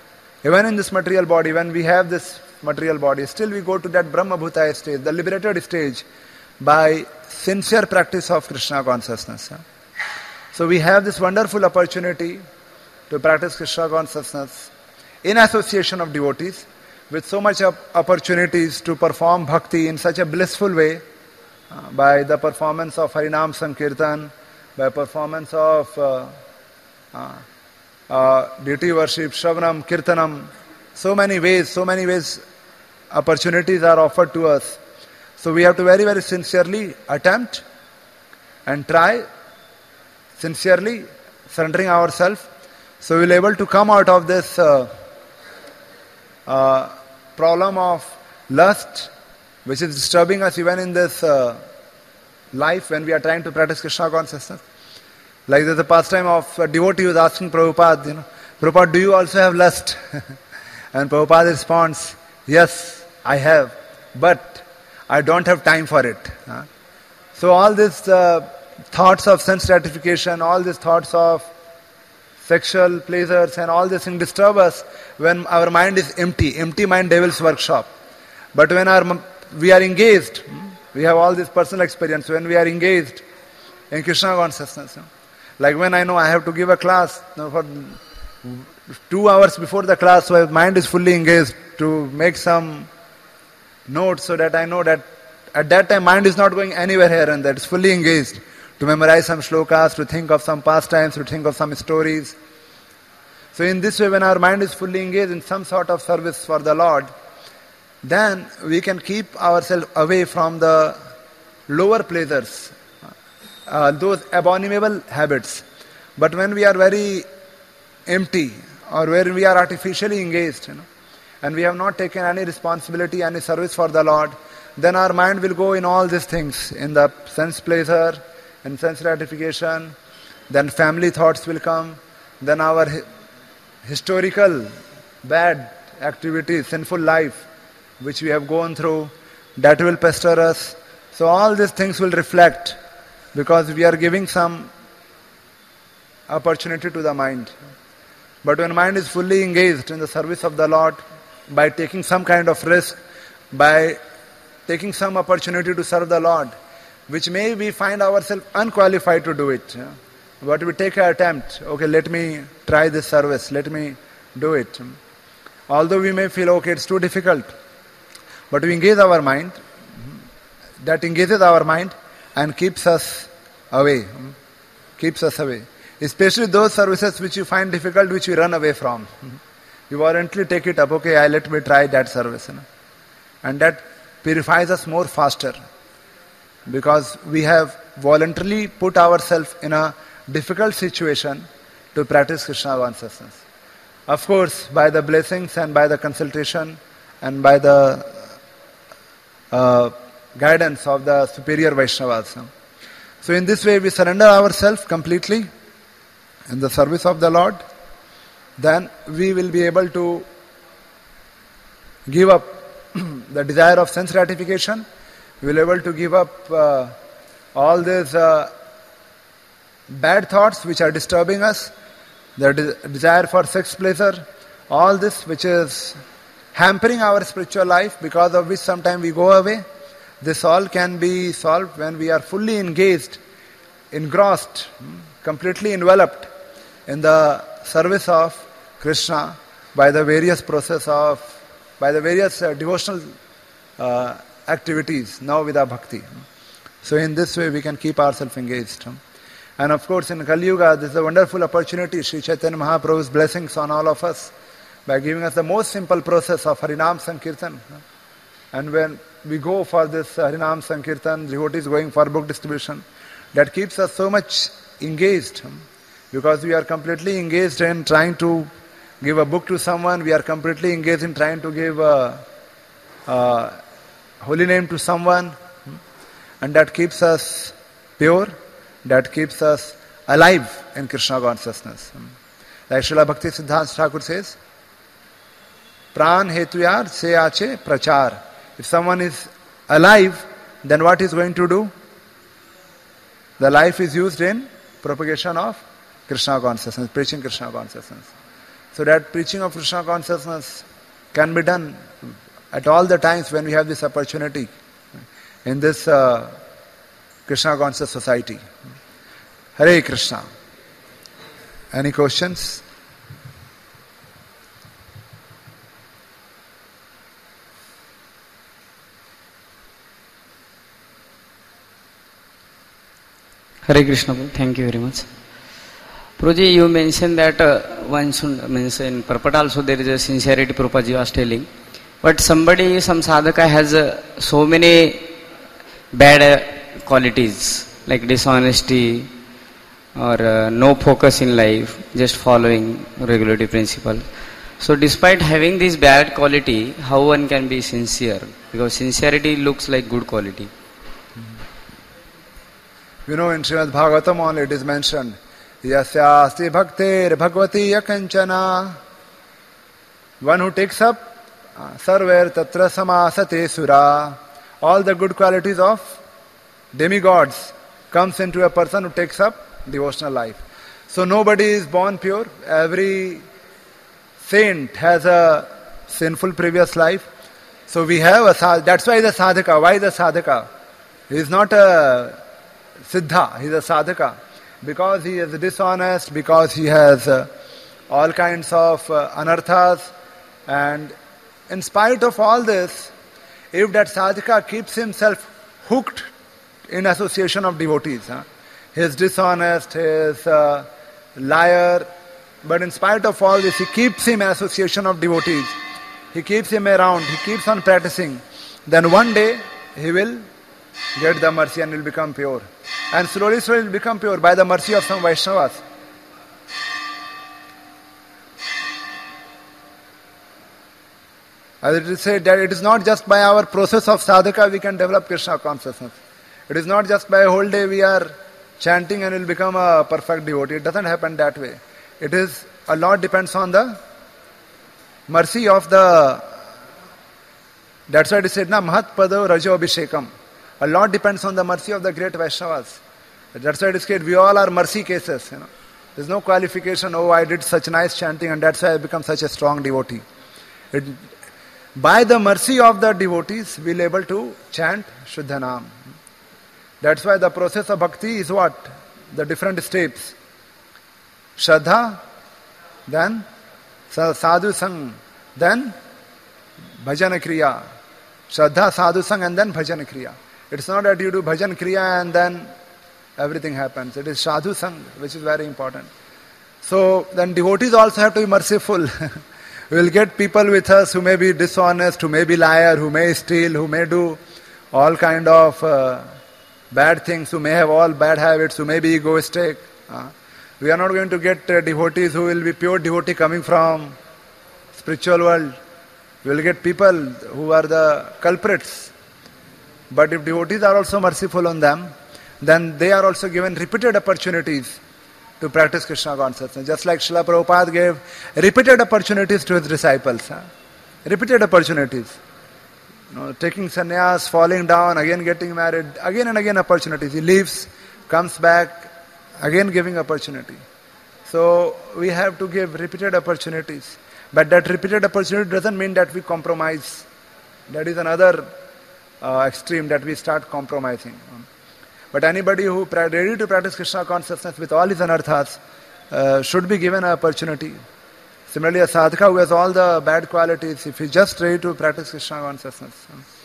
when we have this material body, still we go to that Brahma Bhuta stage, the liberated stage, by sincere practice of Krishna consciousness. So we have this wonderful opportunity to practice Krishna consciousness in association of devotees, with so much opportunities to perform bhakti in such a blissful way, by the performance of Harinam Sankirtan, by performance of deity worship, Shravanam, Kirtanam, so many ways opportunities are offered to us. So we have to very, very sincerely attempt and try, sincerely surrendering ourselves, so we will be able to come out of this problem of lust, which is disturbing us even in this life when we are trying to practice Krishna consciousness. Like there's a pastime of a devotee who is asking Prabhupada, Prabhupada, do you also have lust? And Prabhupada responds, yes, I have, but I don't have time for it. So all these thoughts of sense gratification, all these thoughts of sexual pleasures and all these things disturb us when our mind is empty. Empty mind, devil's workshop. But when we are engaged, we have all this personal experience, when we are engaged in Krishna consciousness. Like when I know I have to give a class, for 2 hours before the class, so my mind is fully engaged to make some notes, so that I know that at that time mind is not going anywhere here and that. It's fully engaged to memorize some shlokas, to think of some pastimes, to think of some stories. So in this way, when our mind is fully engaged in some sort of service for the Lord, then we can keep ourselves away from the lower pleasures, those abominable habits. But when we are very empty, or where we are artificially engaged, and we have not taken any responsibility, any service for the Lord, then our mind will go in all these things, in the sense pleasure, in sense gratification, then family thoughts will come, then our historical bad activities, sinful life, which we have gone through, that will pester us. So all these things will reflect, because we are giving some opportunity to the mind. But when mind is fully engaged in the service of the Lord, by taking some kind of risk, by taking some opportunity to serve the Lord, which may we find ourselves unqualified to do it, but we take an attempt, okay, let me try this service, let me do it. Although we may feel, okay, it's too difficult, but we engage our mind, that engages our mind and keeps us away. Especially those services which you find difficult, which you run away from. You voluntarily take it up, okay, let me try that service. And that purifies us more faster, because we have voluntarily put ourselves in a difficult situation to practice Krishna consciousness. Of course, by the blessings and by the consultation and by the guidance of the superior Vaishnavas. So in this way we surrender ourselves completely in the service of the Lord, then we will be able to give up the desire of sense gratification. We will be able to give up all these bad thoughts which are disturbing us, the desire for sex pleasure, all this which is hampering our spiritual life, because of which sometimes we go away. This all can be solved when we are fully engaged, engrossed, completely enveloped in the service of Krishna by the various devotional activities, now with our bhakti. So in this way we can keep ourselves engaged. And of course in Kali Yuga, this is a wonderful opportunity, Sri Chaitanya Mahaprabhu's blessings on all of us, by giving us the most simple process of Harinam Sankirtan. And when we go for this Harinam Sankirtan, devotees going for book distribution, that keeps us so much engaged, because we are completely engaged in trying to give a book to someone, we are completely engaged in trying to give a holy name to someone, and that keeps us pure, that keeps us alive in Krishna consciousness. Like Srila Bhakti Siddhanta Thakur says, Pran hetuyar se ache prachar. If someone is alive, then what is going to do? The life is used in propagation of Krishna consciousness, preaching Krishna consciousness. So that preaching of Krishna consciousness can be done at all the times when we have this opportunity in this Krishna conscious society. Hare Krishna. Any questions? Hare Krishna, thank you very much. Prabhuji, you mentioned that one should, means in purport also there is a sincerity, Prabhuji was telling. But some sadhaka has so many bad qualities, like dishonesty or no focus in life, just following regulatory principle. So despite having this bad quality, how one can be sincere? Because sincerity looks like good quality. You know, in Srimad Bhagavatam only it is mentioned, Yasyasti bhaktir bhagavati yakanchana. One who takes up sarver tatra samasate sura. All the good qualities of demigods comes into a person who takes up devotional life. So nobody is born pure. Every saint has a sinful previous life. So we have that's why the sadhaka. Why the sadhaka? He is not a siddha, he is a sadhaka. Because he is dishonest, because he has all kinds of anarthas, and in spite of all this, if that sadhaka keeps himself hooked in association of devotees, he is dishonest, he is a liar, but in spite of all this, he keeps him in association of devotees, he keeps him around, he keeps on practicing, then one day he will get the mercy and will become pure. And slowly will become pure by the mercy of some Vaishnavas. As it is said that it is not just by our process of sadhaka we can develop Krishna consciousness. It is not just by a whole day we are chanting and will become a perfect devotee. It doesn't happen that way. It is, a lot depends on the mercy of the, that's why it is said, na mahat pado rajo abhishekam. A lot depends on the mercy of the great Vaishnavas. That's why it is said, we all are mercy cases. There's no qualification, oh I did such nice chanting and that's why I become such a strong devotee. By the mercy of the devotees, we'll be able to chant Shuddhanam. That's why the process of bhakti is what? The different steps. Shraddha, then sadhu sang, then bhajan kriya. Shraddha, sadhu sang, and then bhajan kriya. It's not that you do bhajan kriya and then everything happens. It is sadhu sang, which is very important. So then devotees also have to be merciful. We will get people with us who may be dishonest, who may be liar, who may steal, who may do all kind of bad things, who may have all bad habits, who may be egoistic. We are not going to get devotees who will be pure devotee coming from spiritual world. We will get people who are the culprits. But if devotees are also merciful on them, then they are also given repeated opportunities to practice Krishna consciousness. Just like Srila Prabhupada gave repeated opportunities to his disciples. Repeated opportunities. Taking sannyas, falling down, again getting married, again and again opportunities. He leaves, comes back, again giving opportunity. So we have to give repeated opportunities. But that repeated opportunity doesn't mean that we compromise. That is another extreme, that we start compromising. But anybody who is ready to practice Krishna consciousness with all his anarthas should be given an opportunity. Similarly, a sadhaka who has all the bad qualities, if he is just ready to practice Krishna consciousness,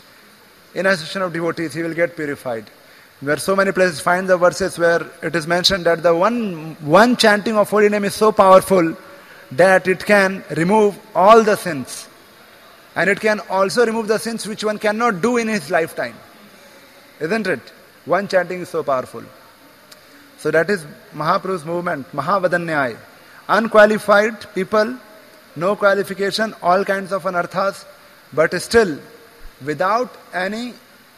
in association of devotees, he will get purified. There are so many places, find the verses where it is mentioned that the one chanting of holy name is so powerful that it can remove all the sins. And it can also remove the sins which one cannot do in his lifetime. Isn't it? One chanting is so powerful. So that is Mahaprabhu's movement, Mahavadanyaya. Unqualified people, no qualification, all kinds of anarthas, but still, without any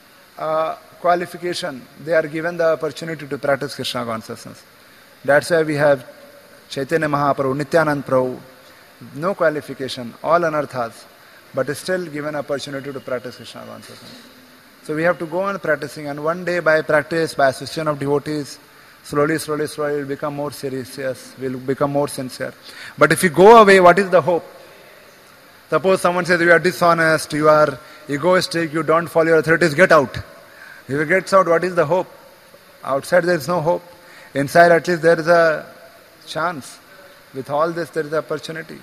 qualification, they are given the opportunity to practice Krishna consciousness. That's why we have Chaitanya Mahaprabhu, Nityanand Prabhu, no qualification, all anarthas, but still given opportunity to practice Krishna consciousness. So we have to go on practicing, and one day by practice, by association of devotees, slowly we'll become more serious, we'll become more sincere. But if you go away, what is the hope? Suppose someone says you are dishonest, you are egoistic, you don't follow your authorities, get out. If he gets out, what is the hope? Outside there is no hope. Inside at least there is a chance. With all this there is an opportunity.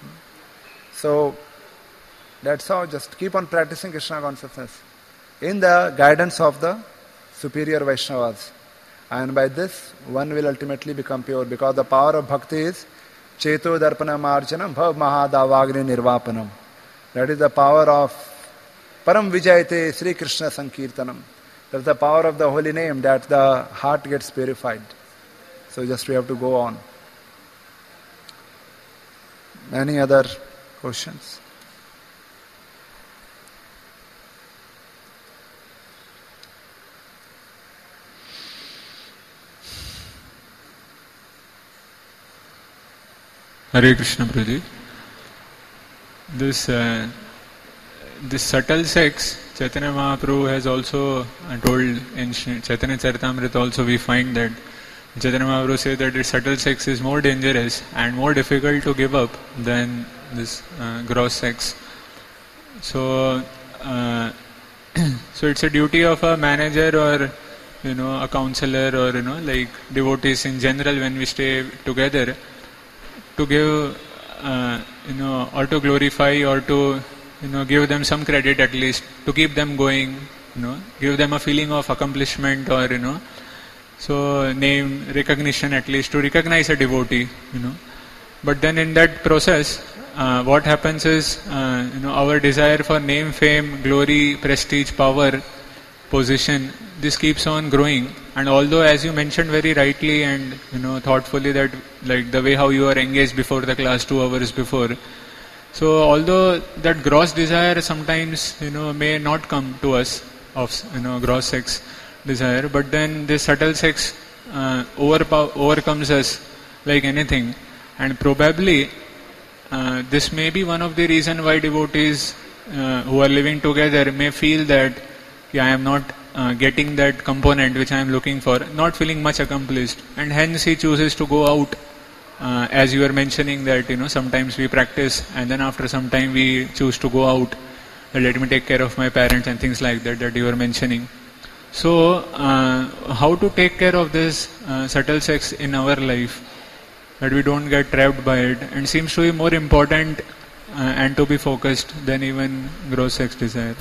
So that's how, just keep on practicing Krishna consciousness in the guidance of the superior Vaishnavas. And by this, one will ultimately become pure, because the power of bhakti is Cheto Darpanam Archanam Bhav Mahadavagni Nirvapanam. That is the power of Param Vijayate Sri Krishna Sankirtanam. That's the power of the holy name, that the heart gets purified. So just we have to go on. Any other questions? Hare Krishna Prabhuji. This subtle sex, Chaitanya Mahaprabhu has also told in Chaitanya Charitamrita also, we find that Chaitanya Mahaprabhu says that this subtle sex is more dangerous and more difficult to give up than this gross sex. So it's a duty of a manager or a counselor or like devotees in general, when we stay together, to give or to glorify or to give them some credit, at least to keep them going, give them a feeling of accomplishment, or so name recognition, at least to recognize a devotee, But then in that process, what happens is our desire for name, fame, glory, prestige, power, position, this keeps on growing. And although, as you mentioned very rightly and thoughtfully, that like the way how you are engaged before the class 2 hours before, So although that gross desire sometimes, may not come to us of, gross sex desire, but then this subtle sex overcomes us like anything, and probably this may be one of the reason why devotees who are living together may feel that I am not getting that component which I am looking for, not feeling much accomplished, and hence he chooses to go out. As you were mentioning that sometimes we practice and then after some time we choose to go out, let me take care of my parents and things like that you were mentioning. So how to take care of this subtle sex in our life, that we don't get trapped by it, and seems to be more important and to be focused than even gross sex desire.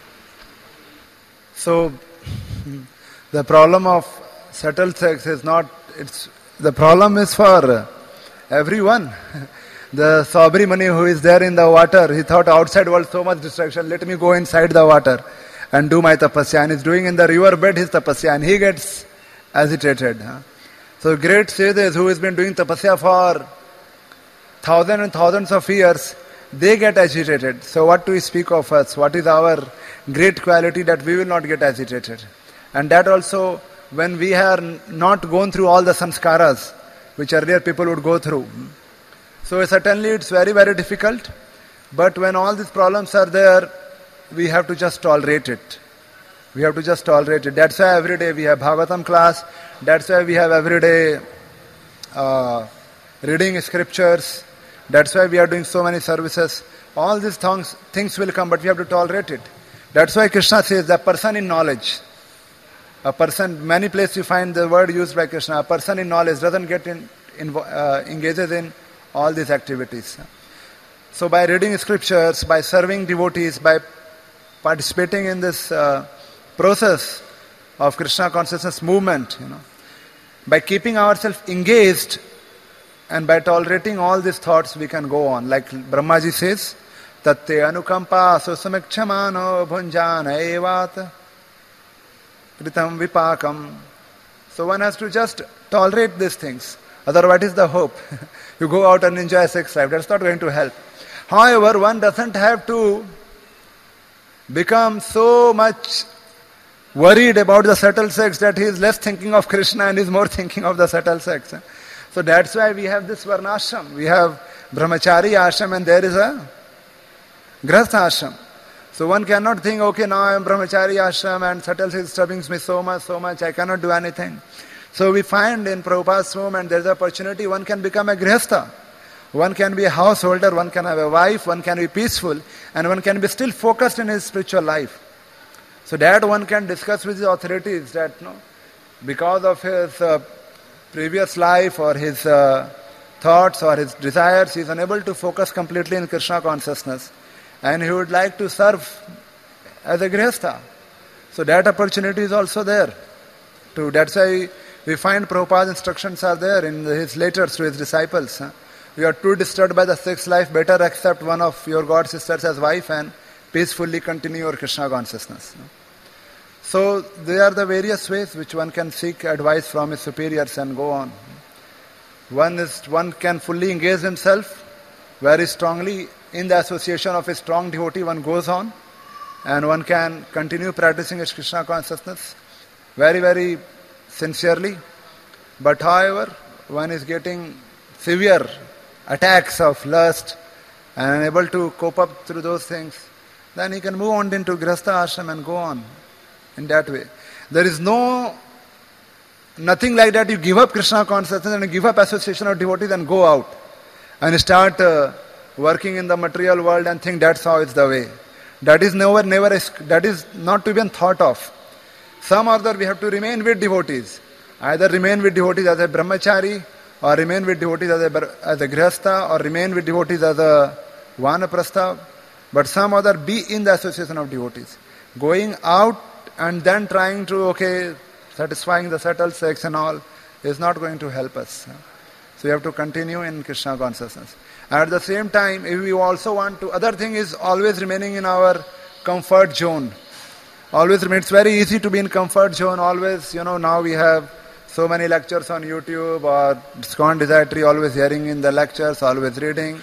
So the problem of subtle sex is not, the problem is for everyone. The Sabri Muni who is there in the water, he thought outside world so much distraction, let me go inside the water and do my tapasya. And he's doing in the river bed his tapasya and he gets agitated. So great sages who has been doing tapasya for thousands and thousands of years, they get agitated. So what do we speak of us? What is our great quality that we will not get agitated? And that also when we are not gone through all the samskaras which earlier people would go through. So certainly it's very, very difficult. But when all these problems are there, we have to just tolerate it. We have to just tolerate it. That's why every day we have Bhagavatam class. That's why we have every day reading scriptures. That's why we are doing so many services. All these things will come, but we have to tolerate it. That's why Krishna says, the person in knowledge. A person, many places you find the word used by Krishna, a person in knowledge doesn't get engages in all these activities. So by reading scriptures, by serving devotees, by participating in this process of Krishna consciousness movement, by keeping ourselves engaged and by tolerating all these thoughts, we can go on. Like Brahmaji says, Tatte anukampa susamekchamano bhunjana evat kritam vipakam. So one has to just tolerate these things. Otherwise, what is the hope? You go out and enjoy sex life. That's not going to help. However, one doesn't have to become so much worried about the subtle sex that he is less thinking of Krishna and is more thinking of the subtle sex. So that's why we have this varnashram. We have brahmachari ashram and there is a grahastha ashram. So one cannot think, okay, now I am brahmachari ashram and subtle sex disturbing me so much, I cannot do anything. So we find in Prabhupada's movement there is an opportunity, one can become a grihastha. One can be a householder, one can have a wife, one can be peaceful, and one can be still focused in his spiritual life. So that one can discuss with the authorities that, because of his previous life or his thoughts or his desires, he is unable to focus completely in Krishna consciousness. And he would like to serve as a grihastha. So that opportunity is also there. That's why we find Prabhupada's instructions are there in his letters to his disciples. You are too disturbed by the sex life, better accept one of your god sisters as wife and peacefully continue your Krishna consciousness. So there are the various ways which one can seek advice from his superiors and go on. One can fully engage himself very strongly in the association of a strong devotee, one goes on, and one can continue practicing his Krishna consciousness very, very sincerely. But however, one is getting severe attacks of lust and unable to cope up through those things, then he can move on into Grihastha ashram and go on in that way. There is nothing like that. You give up Krishna consciousness and you give up association of devotees and go out and start working in the material world and think that's how it's the way. That is that is not to be thought of. Some other we have to remain with devotees. Either remain with devotees as a brahmachari, or remain with devotees as a grihastha, or remain with devotees as a vanaprastha, but some other be in the association of devotees. Going out and then trying to, satisfying the subtle sex and all is not going to help us. So we have to continue in Krishna consciousness. At the same time, if we also want to, other thing is always remaining in our comfort zone. Always remain. It's very easy to be in comfort zone. Always, now we have so many lectures on YouTube or ISKCON Desire Tree, always hearing in the lectures, always reading.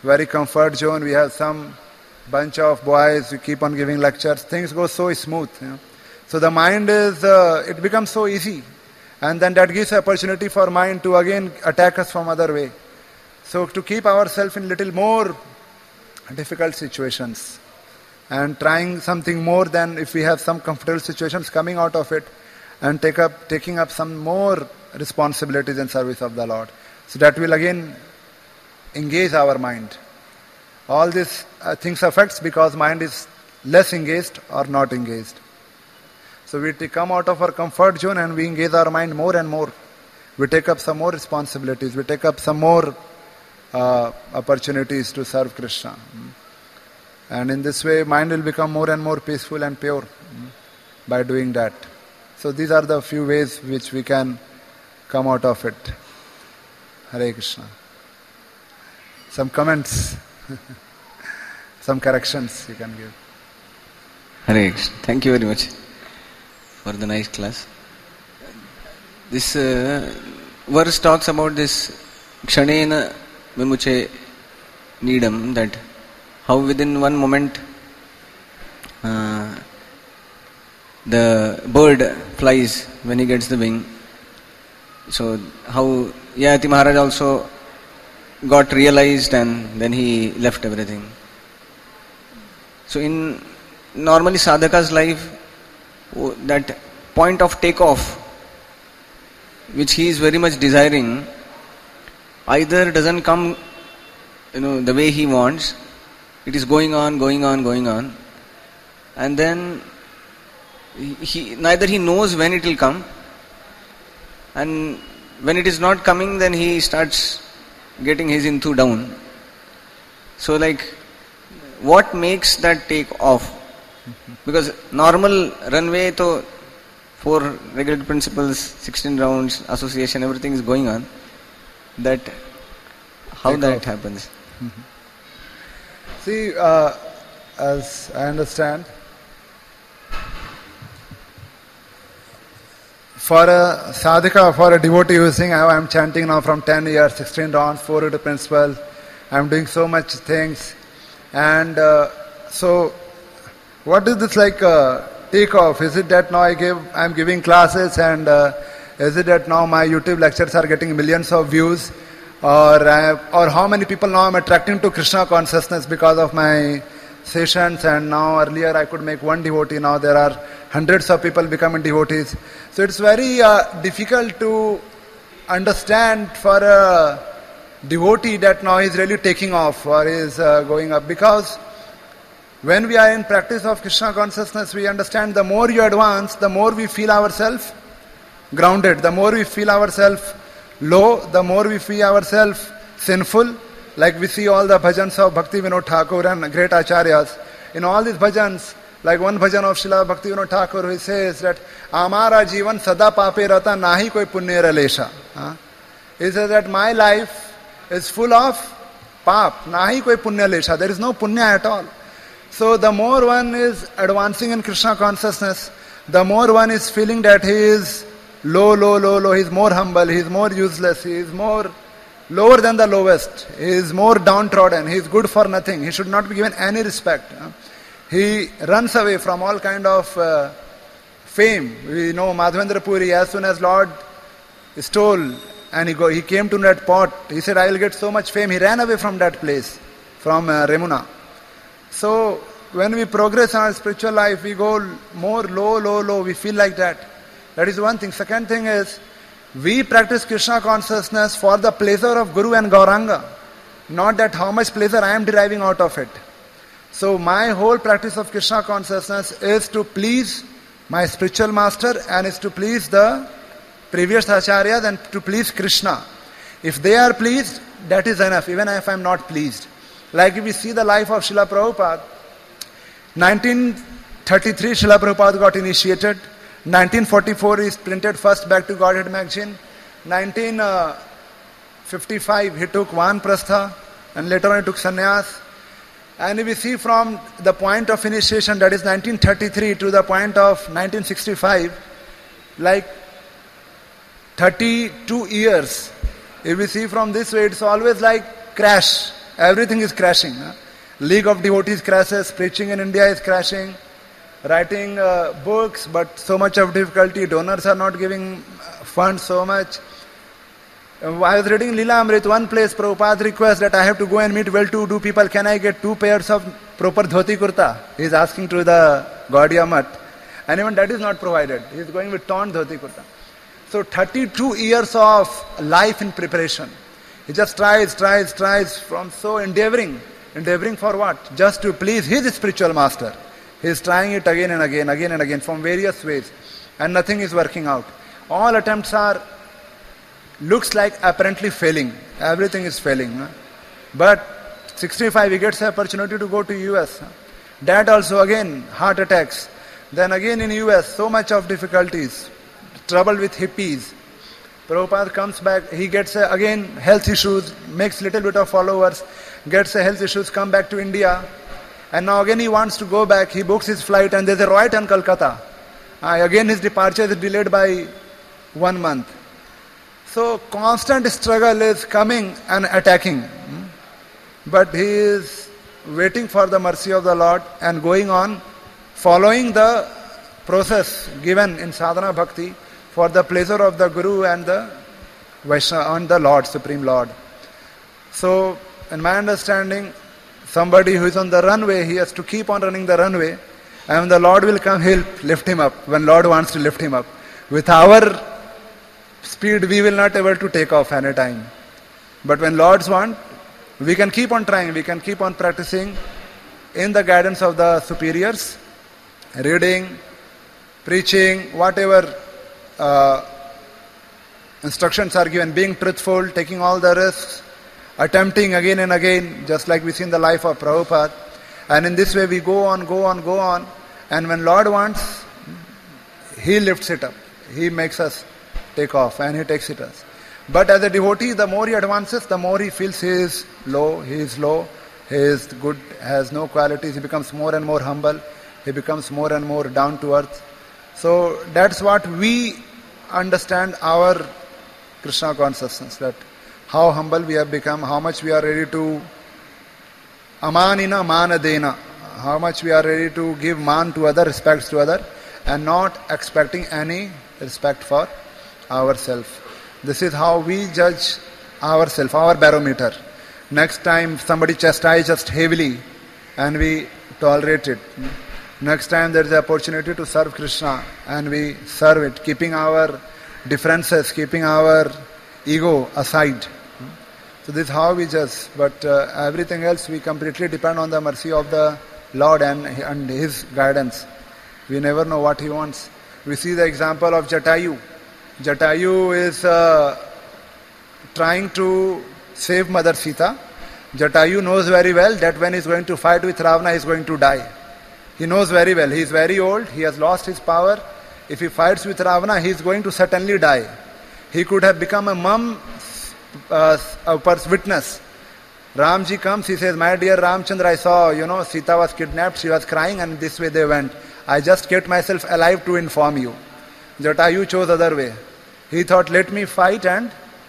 very comfort zone. We have some bunch of boys, we keep on giving lectures. Things go so smooth. So the mind it becomes so easy. And then that gives opportunity for mind to again attack us from other way. So to keep ourselves in little more difficult situations and trying something more than if we have some comfortable situations, coming out of it and taking up some more responsibilities in service of the Lord. So that will again engage our mind. All these things affects because mind is less engaged or not engaged. So we come out of our comfort zone and we engage our mind more and more. We take up some more responsibilities. We take up some more opportunities to serve Krishna. And in this way, mind will become more and more peaceful and pure by doing that. So these are the few ways which we can come out of it. Hare Krishna. Some comments, some corrections you can give. Hare Krishna. Thank you very much for the nice class. This verse talks about this Kshanena Vimuche Needam, that how within one moment the bird flies when he gets the wing. So how Yayati Maharaj also got realized and then he left everything. So in normally sadhaka's life, that point of takeoff which he is very much desiring either doesn't come the way he wants. It is going on, and then neither he knows when it will come, and when it is not coming, then he starts getting his enthu down. So what makes that take off? Because normal runway to 4 regulated principles, 16 rounds, association, everything is going on. That how take that off happens? See, as I understand, for a sadhaka, for a devotee who is saying, I am chanting now from 10 years, 16 rounds, 4 regulated principles, I am doing so much things, and so what is this take off? Is it that now I am giving classes, and is it that now my YouTube lectures are getting millions of views, or how many people now I am attracting to Krishna consciousness because of my sessions, and now earlier I could make one devotee, now there are hundreds of people becoming devotees. So it's very difficult to understand for a devotee that now he is really taking off or is going up, because when we are in practice of Krishna consciousness, we understand the more you advance, the more we feel ourselves grounded, the more we feel ourselves low, the more we feel ourselves sinful. Like we see all the bhajans of Bhakti Vinod Thakur and great acharyas. In all these bhajans, like one bhajan of Srila Bhakti Vinod Thakur, he says that Amara Jivan Sada Pape Rata Nahi Koi Punya Relesha. He says that my life is full of pap, Nahi Koi Punya Lesha. There is no punya at all. So the more one is advancing in Krishna consciousness, the more one is feeling that he is low, he is more humble, he is more useless, he is more lower than the lowest, he is more downtrodden, he is good for nothing, he should not be given any respect. He runs away from all kind of fame. We know Madhavendra Puri, as soon as Lord stole and he came to that pot, he said, I will get so much fame. He ran away from that place, from Remuna. So when we progress in our spiritual life, we go more low, we feel like that. That is one thing. Second thing is, we practice Krishna consciousness for the pleasure of Guru and Gauranga, not that how much pleasure I am deriving out of it. So my whole practice of Krishna consciousness is to please my spiritual master and is to please the previous acharyas and to please Krishna. If they are pleased, that is enough, even if I am not pleased. Like if we see the life of Srila Prabhupada, 1933 Srila Prabhupada got initiated. 1944 is printed first Back to Godhead magazine. 1955 he took Vanprastha and later on he took sannyas. And if we see from the point of initiation, that is 1933 to the point of 1965, like 32 years. If we see from this way, it's always like crash. Everything is crashing. League of Devotees crashes, preaching in India is crashing, writing books, but so much of difficulty, donors are not giving funds so much. I was reading Leela Amrit, one place Prabhupada requests that I have to go and meet well-to-do people, can I get 2 pairs of proper dhoti kurta? He is asking to the Gaudiya Math. And even that is not provided. He is going with torn dhoti kurta. So 32 years of life in preparation. He just tries from so endeavoring for what? Just to please his spiritual master. He is trying it again and again from various ways. And nothing is working out. All attempts looks like apparently failing. Everything is failing. But 65 he gets the opportunity to go to US. That also again, heart attacks. Then again in US, so much of difficulties. Trouble with hippies. Prabhupada comes back, he gets again health issues, makes little bit of followers, gets health issues, come back to India. And now again he wants to go back, he books his flight and there's a riot in Calcutta. Again his departure is delayed by 1 month. So constant struggle is coming and attacking. But he is waiting for the mercy of the Lord and going on, following the process given in sadhana bhakti for the pleasure of the Guru and the Vaishnava and the Lord, Supreme Lord. So, in my understanding, somebody who is on the runway, he has to keep on running the runway, and when the Lord will come, he'll lift him up, when Lord wants to lift him up. With our speed, we will not able to take off any time. But when Lords want, we can keep on trying, we can keep on practicing in the guidance of the superiors, reading, preaching, whatever instructions are given, being truthful, taking all the risks, attempting again and again, just like we see in the life of Prabhupada. And in this way we go on. And when Lord wants, He lifts it up. He makes us take off and He takes it us. But as a devotee, the more he advances, the more he feels he is low, he is good, has no qualities, he becomes more and more humble, he becomes more and more down to earth. So that's what we understand our Krishna consciousness, that how humble we have become, how much we are ready to amanina manadena, how much we are ready to give man to other, respects to other, and not expecting any respect for ourselves. This is how we judge ourselves, our barometer. Next time somebody chastises us heavily and we tolerate it. Next time there is an opportunity to serve Krishna and we serve it, keeping our differences, keeping our ego aside. So this is how we judge. But everything else we completely depend on the mercy of the Lord and His guidance. We never know what He wants. We see the example of Jatayu. Jatayu is trying to save Mother Sita. Jatayu knows very well that when he is going to fight with Ravana, he is going to die. He knows very well. He is very old. He has lost his power. If he fights with Ravana, he is going to certainly die. He could have become a mum witness. Ramji comes, he says, "My dear Ramchandra, I saw, Sita was kidnapped, she was crying and this way they went. I just kept myself alive to inform you." Jatayu chose other way. He thought, let me fight and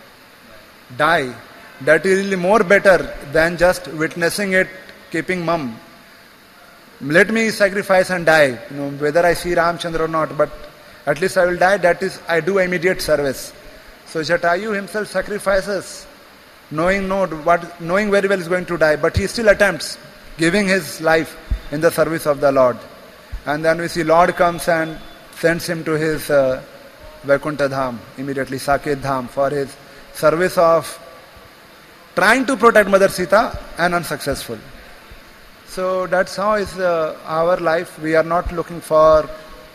die. That is really more better than just witnessing it, keeping mum. Let me sacrifice and die. Whether I see Ramchandra or not, but at least I will die. That is, I do immediate service. So Jatayu himself sacrifices, knowing very well he is going to die, but he still attempts, giving his life in the service of the Lord. And then we see Lord comes and sends him to his Vaikuntha Dham, immediately Saket Dham, for his service of trying to protect Mother Sita and unsuccessful. So that's how is our life. We are not looking for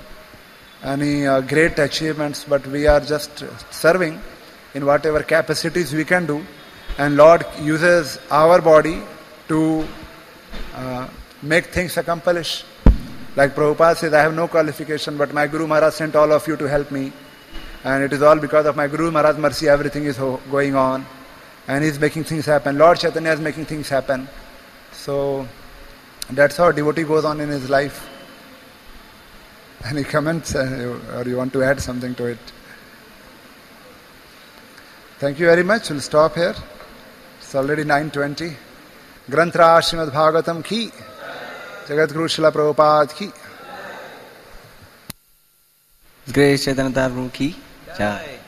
any great achievements, but we are just serving in whatever capacities we can do. And Lord uses our body to make things accomplish. Like Prabhupada says, I have no qualification, but my Guru Maharaj sent all of you to help me. And it is all because of my Guru Maharaj's mercy, everything is going on. And he is making things happen. Lord Chaitanya is making things happen. So that's how a devotee goes on in his life. Any comments or you want to add something to it? Thank you very much. We'll stop here. It's already 9:20. ग्रंथराज Shrimad Bhagavatam की, जगत गुरु श्रील प्रभुपाद की, grace चैतन्य प्रभु की जय।